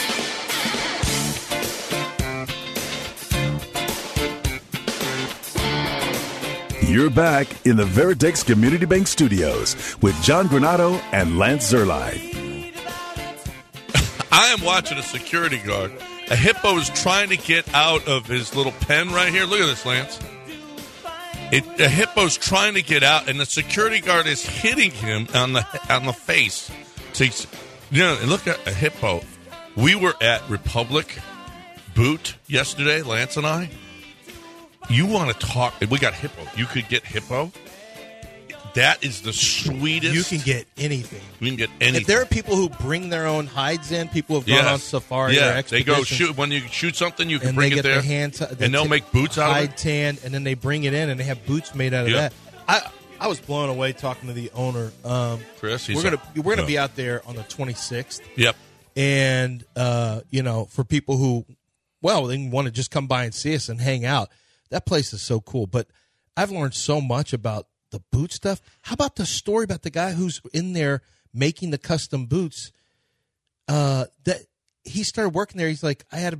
You're back in the Veritex Community Bank Studios with John Granado and Lance Zerline. I am watching a security guard. A hippo is trying to get out of his little pen right here. Look at this, Lance. It, a hippo's trying to get out, and the security guard is hitting him on the on the face. So he's, you know, and look at a hippo. We were at Republic Boot yesterday, Lance and I. You want to talk? We got hippo. You could get hippo. that is the sweetest. You can get anything. You can get anything. If there are people who bring their own hides in, people who've gone Yes. on safari or Yeah, they expeditions. go shoot when you shoot something. You can and bring they it get there, the hand t- the and they'll t- make boots out of hide it. tan, and then they bring it in, and they have boots made out of Yeah. that. I I was blown away talking to the owner. Um, Chris, he's we're gonna a- we're gonna yeah. be out there on the twenty-sixth. Yep. And uh, you know, for people who, well, they want to just come by and see us and hang out. That place is so cool. But I've learned so much about the boot stuff. How about the story about the guy who's in there making the custom boots? Uh, that he started working there. He's like, I had a.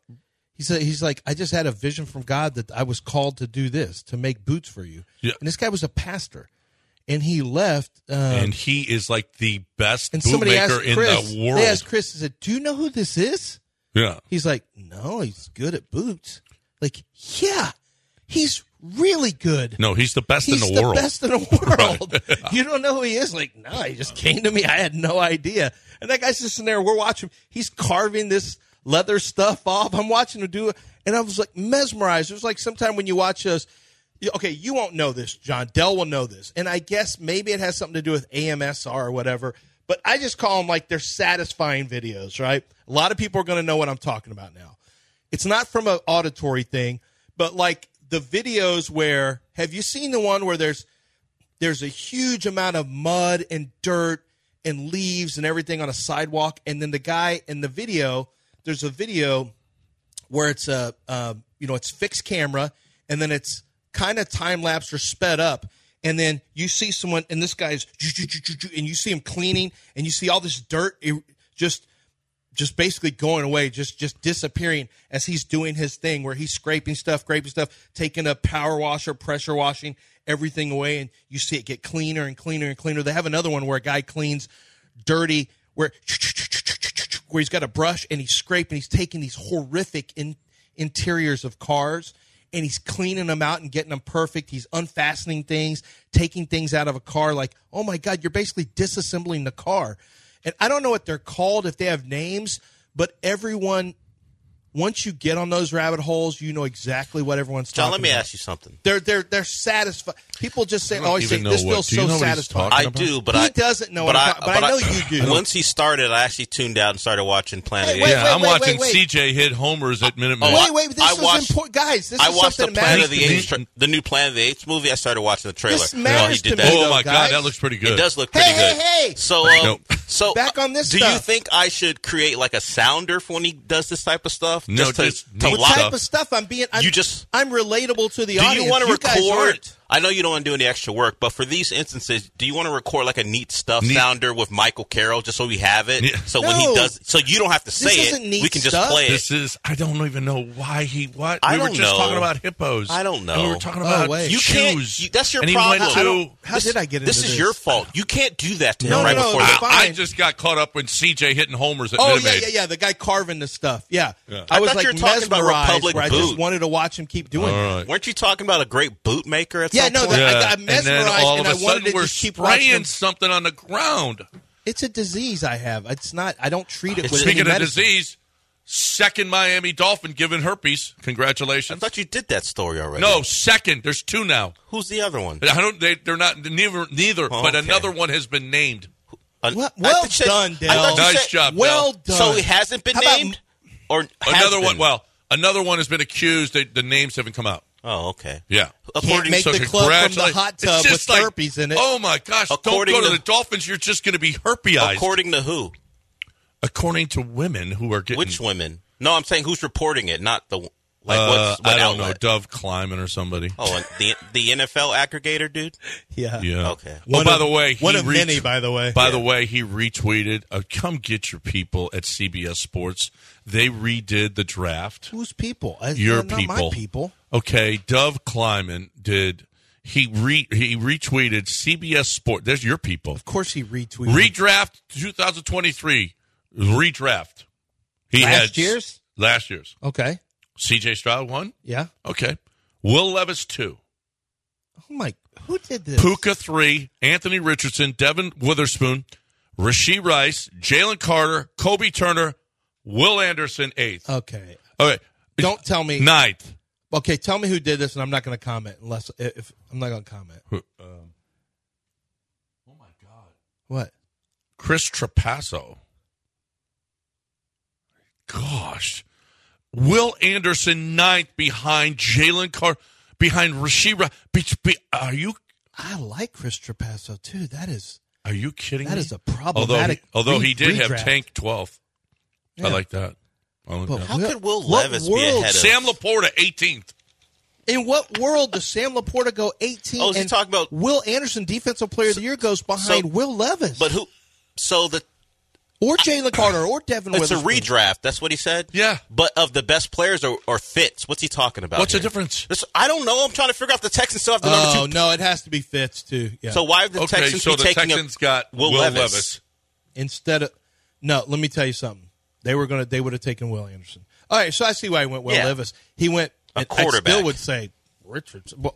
He said, he's like, I just had a vision from God that I was called to do this, to make boots for you. Yeah. And this guy was a pastor. And he left. Um, and he is like the best and somebody bootmaker asked in Chris, the world. They asked Chris, he said, do you know who this is? Yeah. He's like, no, he's good at boots. Like, yeah, he's really good. No, he's the best He's in the, the world. best in the world. You don't know who he is? Like, no, he just came to me. I had no idea. And that guy's just sitting there. We're watching. He's carving this leather stuff off. I'm watching him do it. And I was like mesmerized. It was like sometime when you watch us. Okay, you won't know this, John. Dell will know this. And I guess maybe it has something to do with A M S R or whatever. But I just call them like they're satisfying videos, right? A lot of people are going to know what I'm talking about now. It's not from an auditory thing, but like the videos where, have you seen the one where there's there's a huge amount of mud and dirt and leaves and everything on a sidewalk, and then the guy in the video, there's a video where it's a uh, you know it's fixed camera, and then it's kind of time lapse or sped up, and then you see someone, and this guy's, and you see him cleaning, and you see all this dirt it just just basically going away, just just disappearing as he's doing his thing where he's scraping stuff, scraping stuff, taking a power washer, pressure washing everything away, and you see it get cleaner and cleaner and cleaner. They have another one where a guy cleans dirty, where where he's got a brush and he's scraping, he's taking these horrific in, interiors of cars, and he's cleaning them out and getting them perfect. He's unfastening things, taking things out of a car like, oh my God, you're basically disassembling the car. And I don't know what they're called, if they have names, but everyone, once you get on those rabbit holes, you know exactly what everyone's John, talking let me about. ask you something. They're they're they're satisfied. People just say, I don't always say, even know this what- feels do you so know what he's satisfying. talking I about? do, but he I doesn't know but what I'm I, talking- but I know you do. Once he started, I actually tuned out and started watching Planet Wait, of the wait, Apes. Yeah, I'm wait, watching wait, wait. C J hit homers at Minute Maid. Oh, Wait, wait, this I is watched- important, guys. This I is watched the something that Planet matters of the to me. Apes, tra- the new Planet of the Apes movie. I started watching the trailer. This while matters he did to that. me, Oh though, my guys. God, that looks pretty good. It does look pretty Hey, good. hey, hey! So, um, Nope. so Back on this Do stuff. you think I should create like a sounder for when he does this type of stuff? No, just to, just to neat What lock- type stuff. of stuff I'm being? I'm, You just- I'm relatable to the Do audience. you want to guys record? aren't. I know you don't want to do any extra work, but for these instances, do you want to record like a neat stuff Neat. sounder with Michael Carroll just so we have it? Yeah. So when he No. does, so you don't have to say isn't it. neat We can just stuff. play it. This is, I don't even know why he, what? I we were don't just know. talking about hippos. I don't know. And we were talking Oh, about wait. You shoes. can't. You, that's your and problem. He went I to, don't- How this, did I get into this? this? is your fault. You can't do that to No, him right no, no, before it's the fine. I, I just got caught up when C J hitting homers at Oh Minute yeah, Maid. yeah, yeah. The guy carving the stuff. Yeah, Yeah. I I was thought like you were talking about mesmerized. Republic Where I just Boot. wanted to watch him keep doing All it. right. Weren't you talking about a great bootmaker at Yeah, some no, point? that- I Yeah. got and then mesmerized, all and of I a wanted sudden to we're just keep watching spraying him. something on the ground. It's a disease I have. It's not. I don't treat it It's- with Speaking any of medicine. disease, second Miami Dolphin given herpes. I Congratulations. thought you did that story already. No, second. There's two now. Who's the other one? I don't. They, they're not neither. Neither. Oh, but okay. another one has been named. Uh, Well, I well thought you said- done, I Dale. thought you Nice said- job, Well Dale. done. So it hasn't been How about- named, or has Another one. been? Well, another one has been accused. They, the names haven't come out. Oh, okay. Yeah. According make So the club from the congratulations. hot It's tub just with like, herpes in it. Oh my gosh! According don't go to, to- the Dolphins. You're just going to be herpeized. According to who? According to women who are getting Which women? No, I'm saying who's reporting it, not the like uh, what's, what I don't know, outlet? Dove Kleiman or somebody. Oh, and the the N F L aggregator dude. Yeah. Yeah. Okay. Oh, One by of- the way, he one of ret- many, by the way. By Yeah. the way, he retweeted. Uh, Come get your people at C B S Sports. They redid the draft. Whose people? I- Your they're not people. my people. Okay, Dove Kleiman did. He re he retweeted C B S Sport. There's your people. Of course, he retweeted. Redraft twenty twenty-three. Redraft. He Last had year's? Last year's. Okay. C J Stroud one. Yeah. Okay. Will Levis two. Oh my! Who did this? Puka three. Anthony Richardson. Devin Witherspoon. Rasheed Rice. Jalen Carter. Kobe Turner. Will Anderson eighth. Okay. Okay. Don't tell me. Ninth. Okay, tell me who did this, and I'm not going to comment unless if I'm not going to comment. Um, What? Chris Trapasso. Gosh. Will Anderson ninth behind Jalen Carter, behind Rashira. Be, be, are you? I like Chris Trapasso, too. That is. Are you kidding that me? That is a problematic. Although he, although re- he did redraft. have Tank twelfth. Yeah. I like that. I like But that. How Will- could Will what Levis world- be ahead of Sam Laporta eighteenth. In what world does Sam Laporta go eighteen? Oh, is he and talking about- Will Anderson, Defensive Player of the Year, goes behind so- Will Levis? But who? So the or Jalen Carter or Devin it's a Witherspoon. redraft. That's what he said. Yeah. But of the best players or, or fits, what's he talking about? What's here? the difference? This, I don't know. I'm trying to figure out. If the Texans still have the Oh, number two. no, it has to be Fitz, too. Yeah. So why have the Okay, Texans so be the taking Texans a, got Will, Will Levis? Levis. Instead of no, let me tell you something. They were gonna. They would have taken Will Anderson. All right, so I see why he went Will Yeah. Levis. He went A and quarterback. I still would say Richards. Well,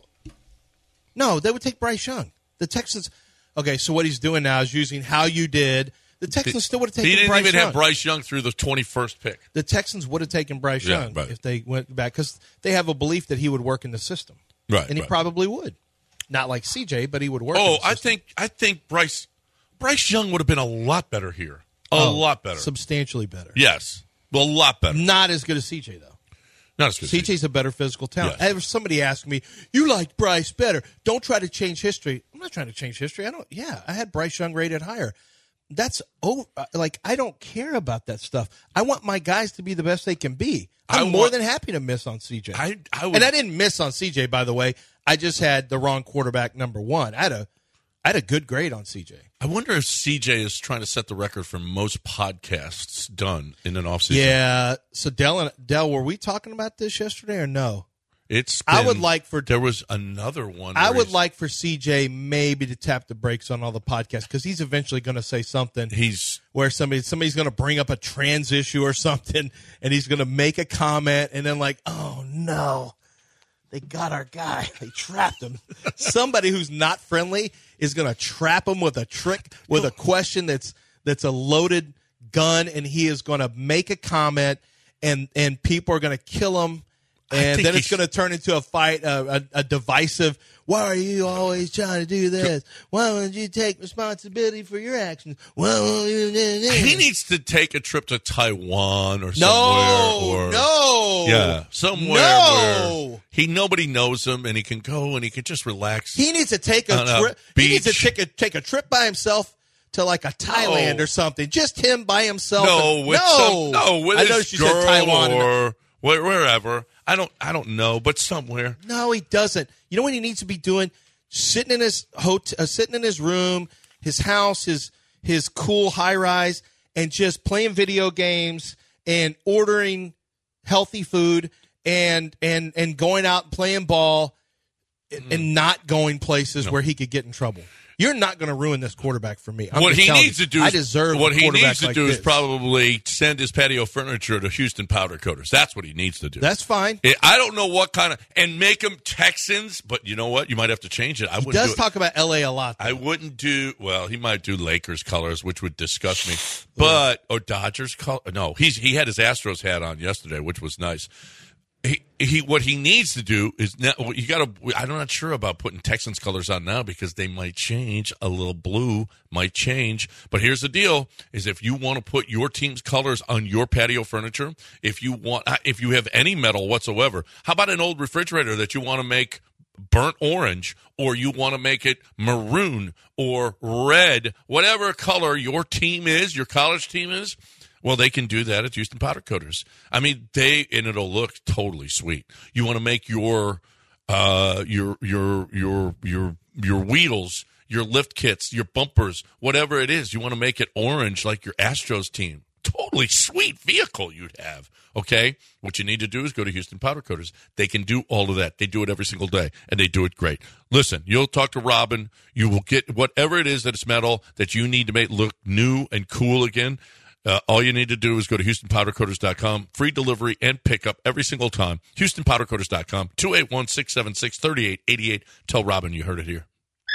no, they would take Bryce Young. The Texans. Okay, so what he's doing now is using how you did. The Texans still would have taken. He didn't Bryce even Young. have Bryce Young through the twenty-first pick. The Texans would have taken Bryce Yeah, Young right. if they went back because they have a belief that he would work in the system, Right, and he right. probably would. Not like C J, but he would work. in Oh, the I system. think I think Bryce Bryce Young would have been a lot better here. A Oh, lot better. substantially better. Yes, a lot better. Not as good as C J though. Not as good. C J's a better physical talent. Yes. If somebody asked me, "You like Bryce better? Don't try to change history." I'm not trying to change history. I don't. Yeah, I had Bryce Young rated higher. That's oh, like I don't care about that stuff. I want my guys to be the best they can be. I'm I more want- than happy to miss on C J. I, I would, and I didn't miss on C J, by the way. I just had the wrong quarterback number one. I had a, I had a good grade on C J. I wonder if C J is trying to set the record for most podcasts done in an offseason. Yeah. So Dell and Dell, were we talking about this yesterday or no? It's. I been- would like for There was another one. I where would he's- like for C J maybe to tap the brakes on all the podcasts because he's eventually going to say something. He's where somebody somebody's going to bring up a trans issue or something, and he's going to make a comment, and then like, oh no, they got our guy, they trapped him. Somebody who's not friendly is going to trap him with a trick, with a question that's that's a loaded gun, and he is going to make a comment, and and people are going to kill him. And think then it's he's- going to turn into a fight, a, a, a divisive. Why are you always trying to do this? Why won't you take responsibility for your actions? Why won't you do this? He needs to take a trip to Taiwan or No, somewhere. Or, no, Yeah, somewhere No. where he nobody knows him and he can go and he can just relax. He needs to take a On a trip. He needs to beach. take a take a trip by himself to like a Thailand No. or something. Just him by himself. no, And- with no, some, no, with I know his she girl said Taiwan. and- or where- wherever. I don't, I don't know, but somewhere. No, he doesn't. You know what he needs to be doing? Sitting in his hotel, uh, sitting in his room, his house, his his cool high rise, and just playing video games and ordering healthy food and and and going out and playing ball and, and not going places No. where he could get in trouble. You're not going to ruin this quarterback for me. I'm what just he telling needs you, to do, I is, deserve what a he quarterback needs to like do this. is probably send his patio furniture to Houston Powder Coaters. That's what he needs to do. That's fine. I- I don't know what kind of and make them Texans, but you know what? You might have to change it. I He wouldn't does do it. talk about L A a lot. I wouldn't do well. He might do Lakers colors, which would disgust me. But or Dodgers color. No, he's he had his Astros hat on yesterday, which was nice. He, he what he needs to do is now you got to. I'm not sure about putting Texans colors on now because they might change. A little blue might change. But here's the deal: is if you want to put your team's colors on your patio furniture, if you want, if you have any metal whatsoever, how about an old refrigerator that you want to make burnt orange, or you want to make it maroon or red, whatever color your team is, your college team is? Well, they can do that at Houston Powder Coaters. I mean, they and it'll look totally sweet. You want to make your uh, your your your your your wheels, your lift kits, your bumpers, whatever it is. You want to make it orange like your Astros team. Totally sweet vehicle you'd have. Okay, what you need to do is go to Houston Powder Coaters. They can do all of that. They do it every single day, and they do it great. Listen, you'll talk to Robin. You will get whatever it is that is metal that you need to make look new and cool again. Uh, all you need to do is go to Houston Powder Coaters dot com. Free delivery and pickup every single time. Houston Powder Coaters dot com. two eight one, six seven six, three eight eight eight. Tell Robin you heard it here.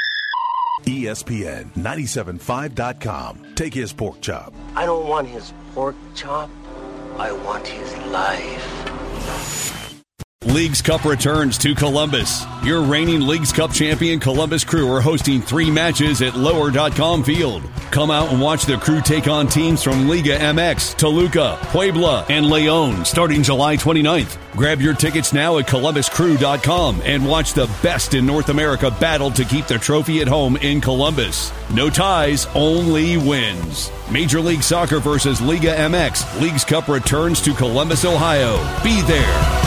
E S P N ninety-seven point five dot com. Take his pork chop. I don't want his pork chop. I want his life. Leagues Cup returns to Columbus. Your reigning Leagues Cup champion Columbus Crew are hosting three matches at lower dot com Field. Come out and watch the Crew take on teams from Liga M X, Toluca, Puebla, and Leon starting July twenty-ninth. Grab your tickets now at columbus crew dot com and watch the best in North America battle to keep the trophy at home in Columbus. No ties, only wins. Major League Soccer versus Liga M X. Leagues Cup returns to Columbus, Ohio. Be there.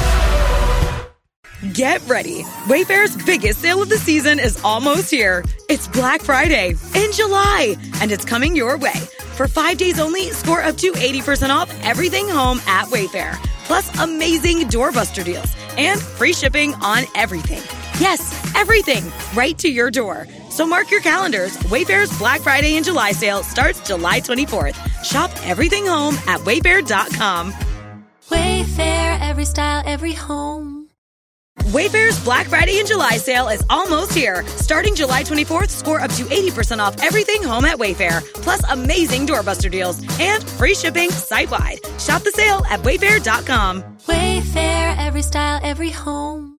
Get ready. Wayfair's biggest sale of the season is almost here. It's Black Friday in July, and it's coming your way. For five days only, score up to eighty percent off everything home at Wayfair. Plus amazing doorbuster deals and free shipping on everything. Yes, everything, right to your door. So mark your calendars. Wayfair's Black Friday and July sale starts July twenty-fourth. Shop everything home at wayfair dot com. Wayfair, every style, every home. Wayfair's Black Friday and July sale is almost here. Starting July twenty-fourth, score up to eighty percent off everything home at Wayfair. Plus amazing doorbuster deals and free shipping site-wide. Shop the sale at wayfair dot com. Wayfair, every style, every home.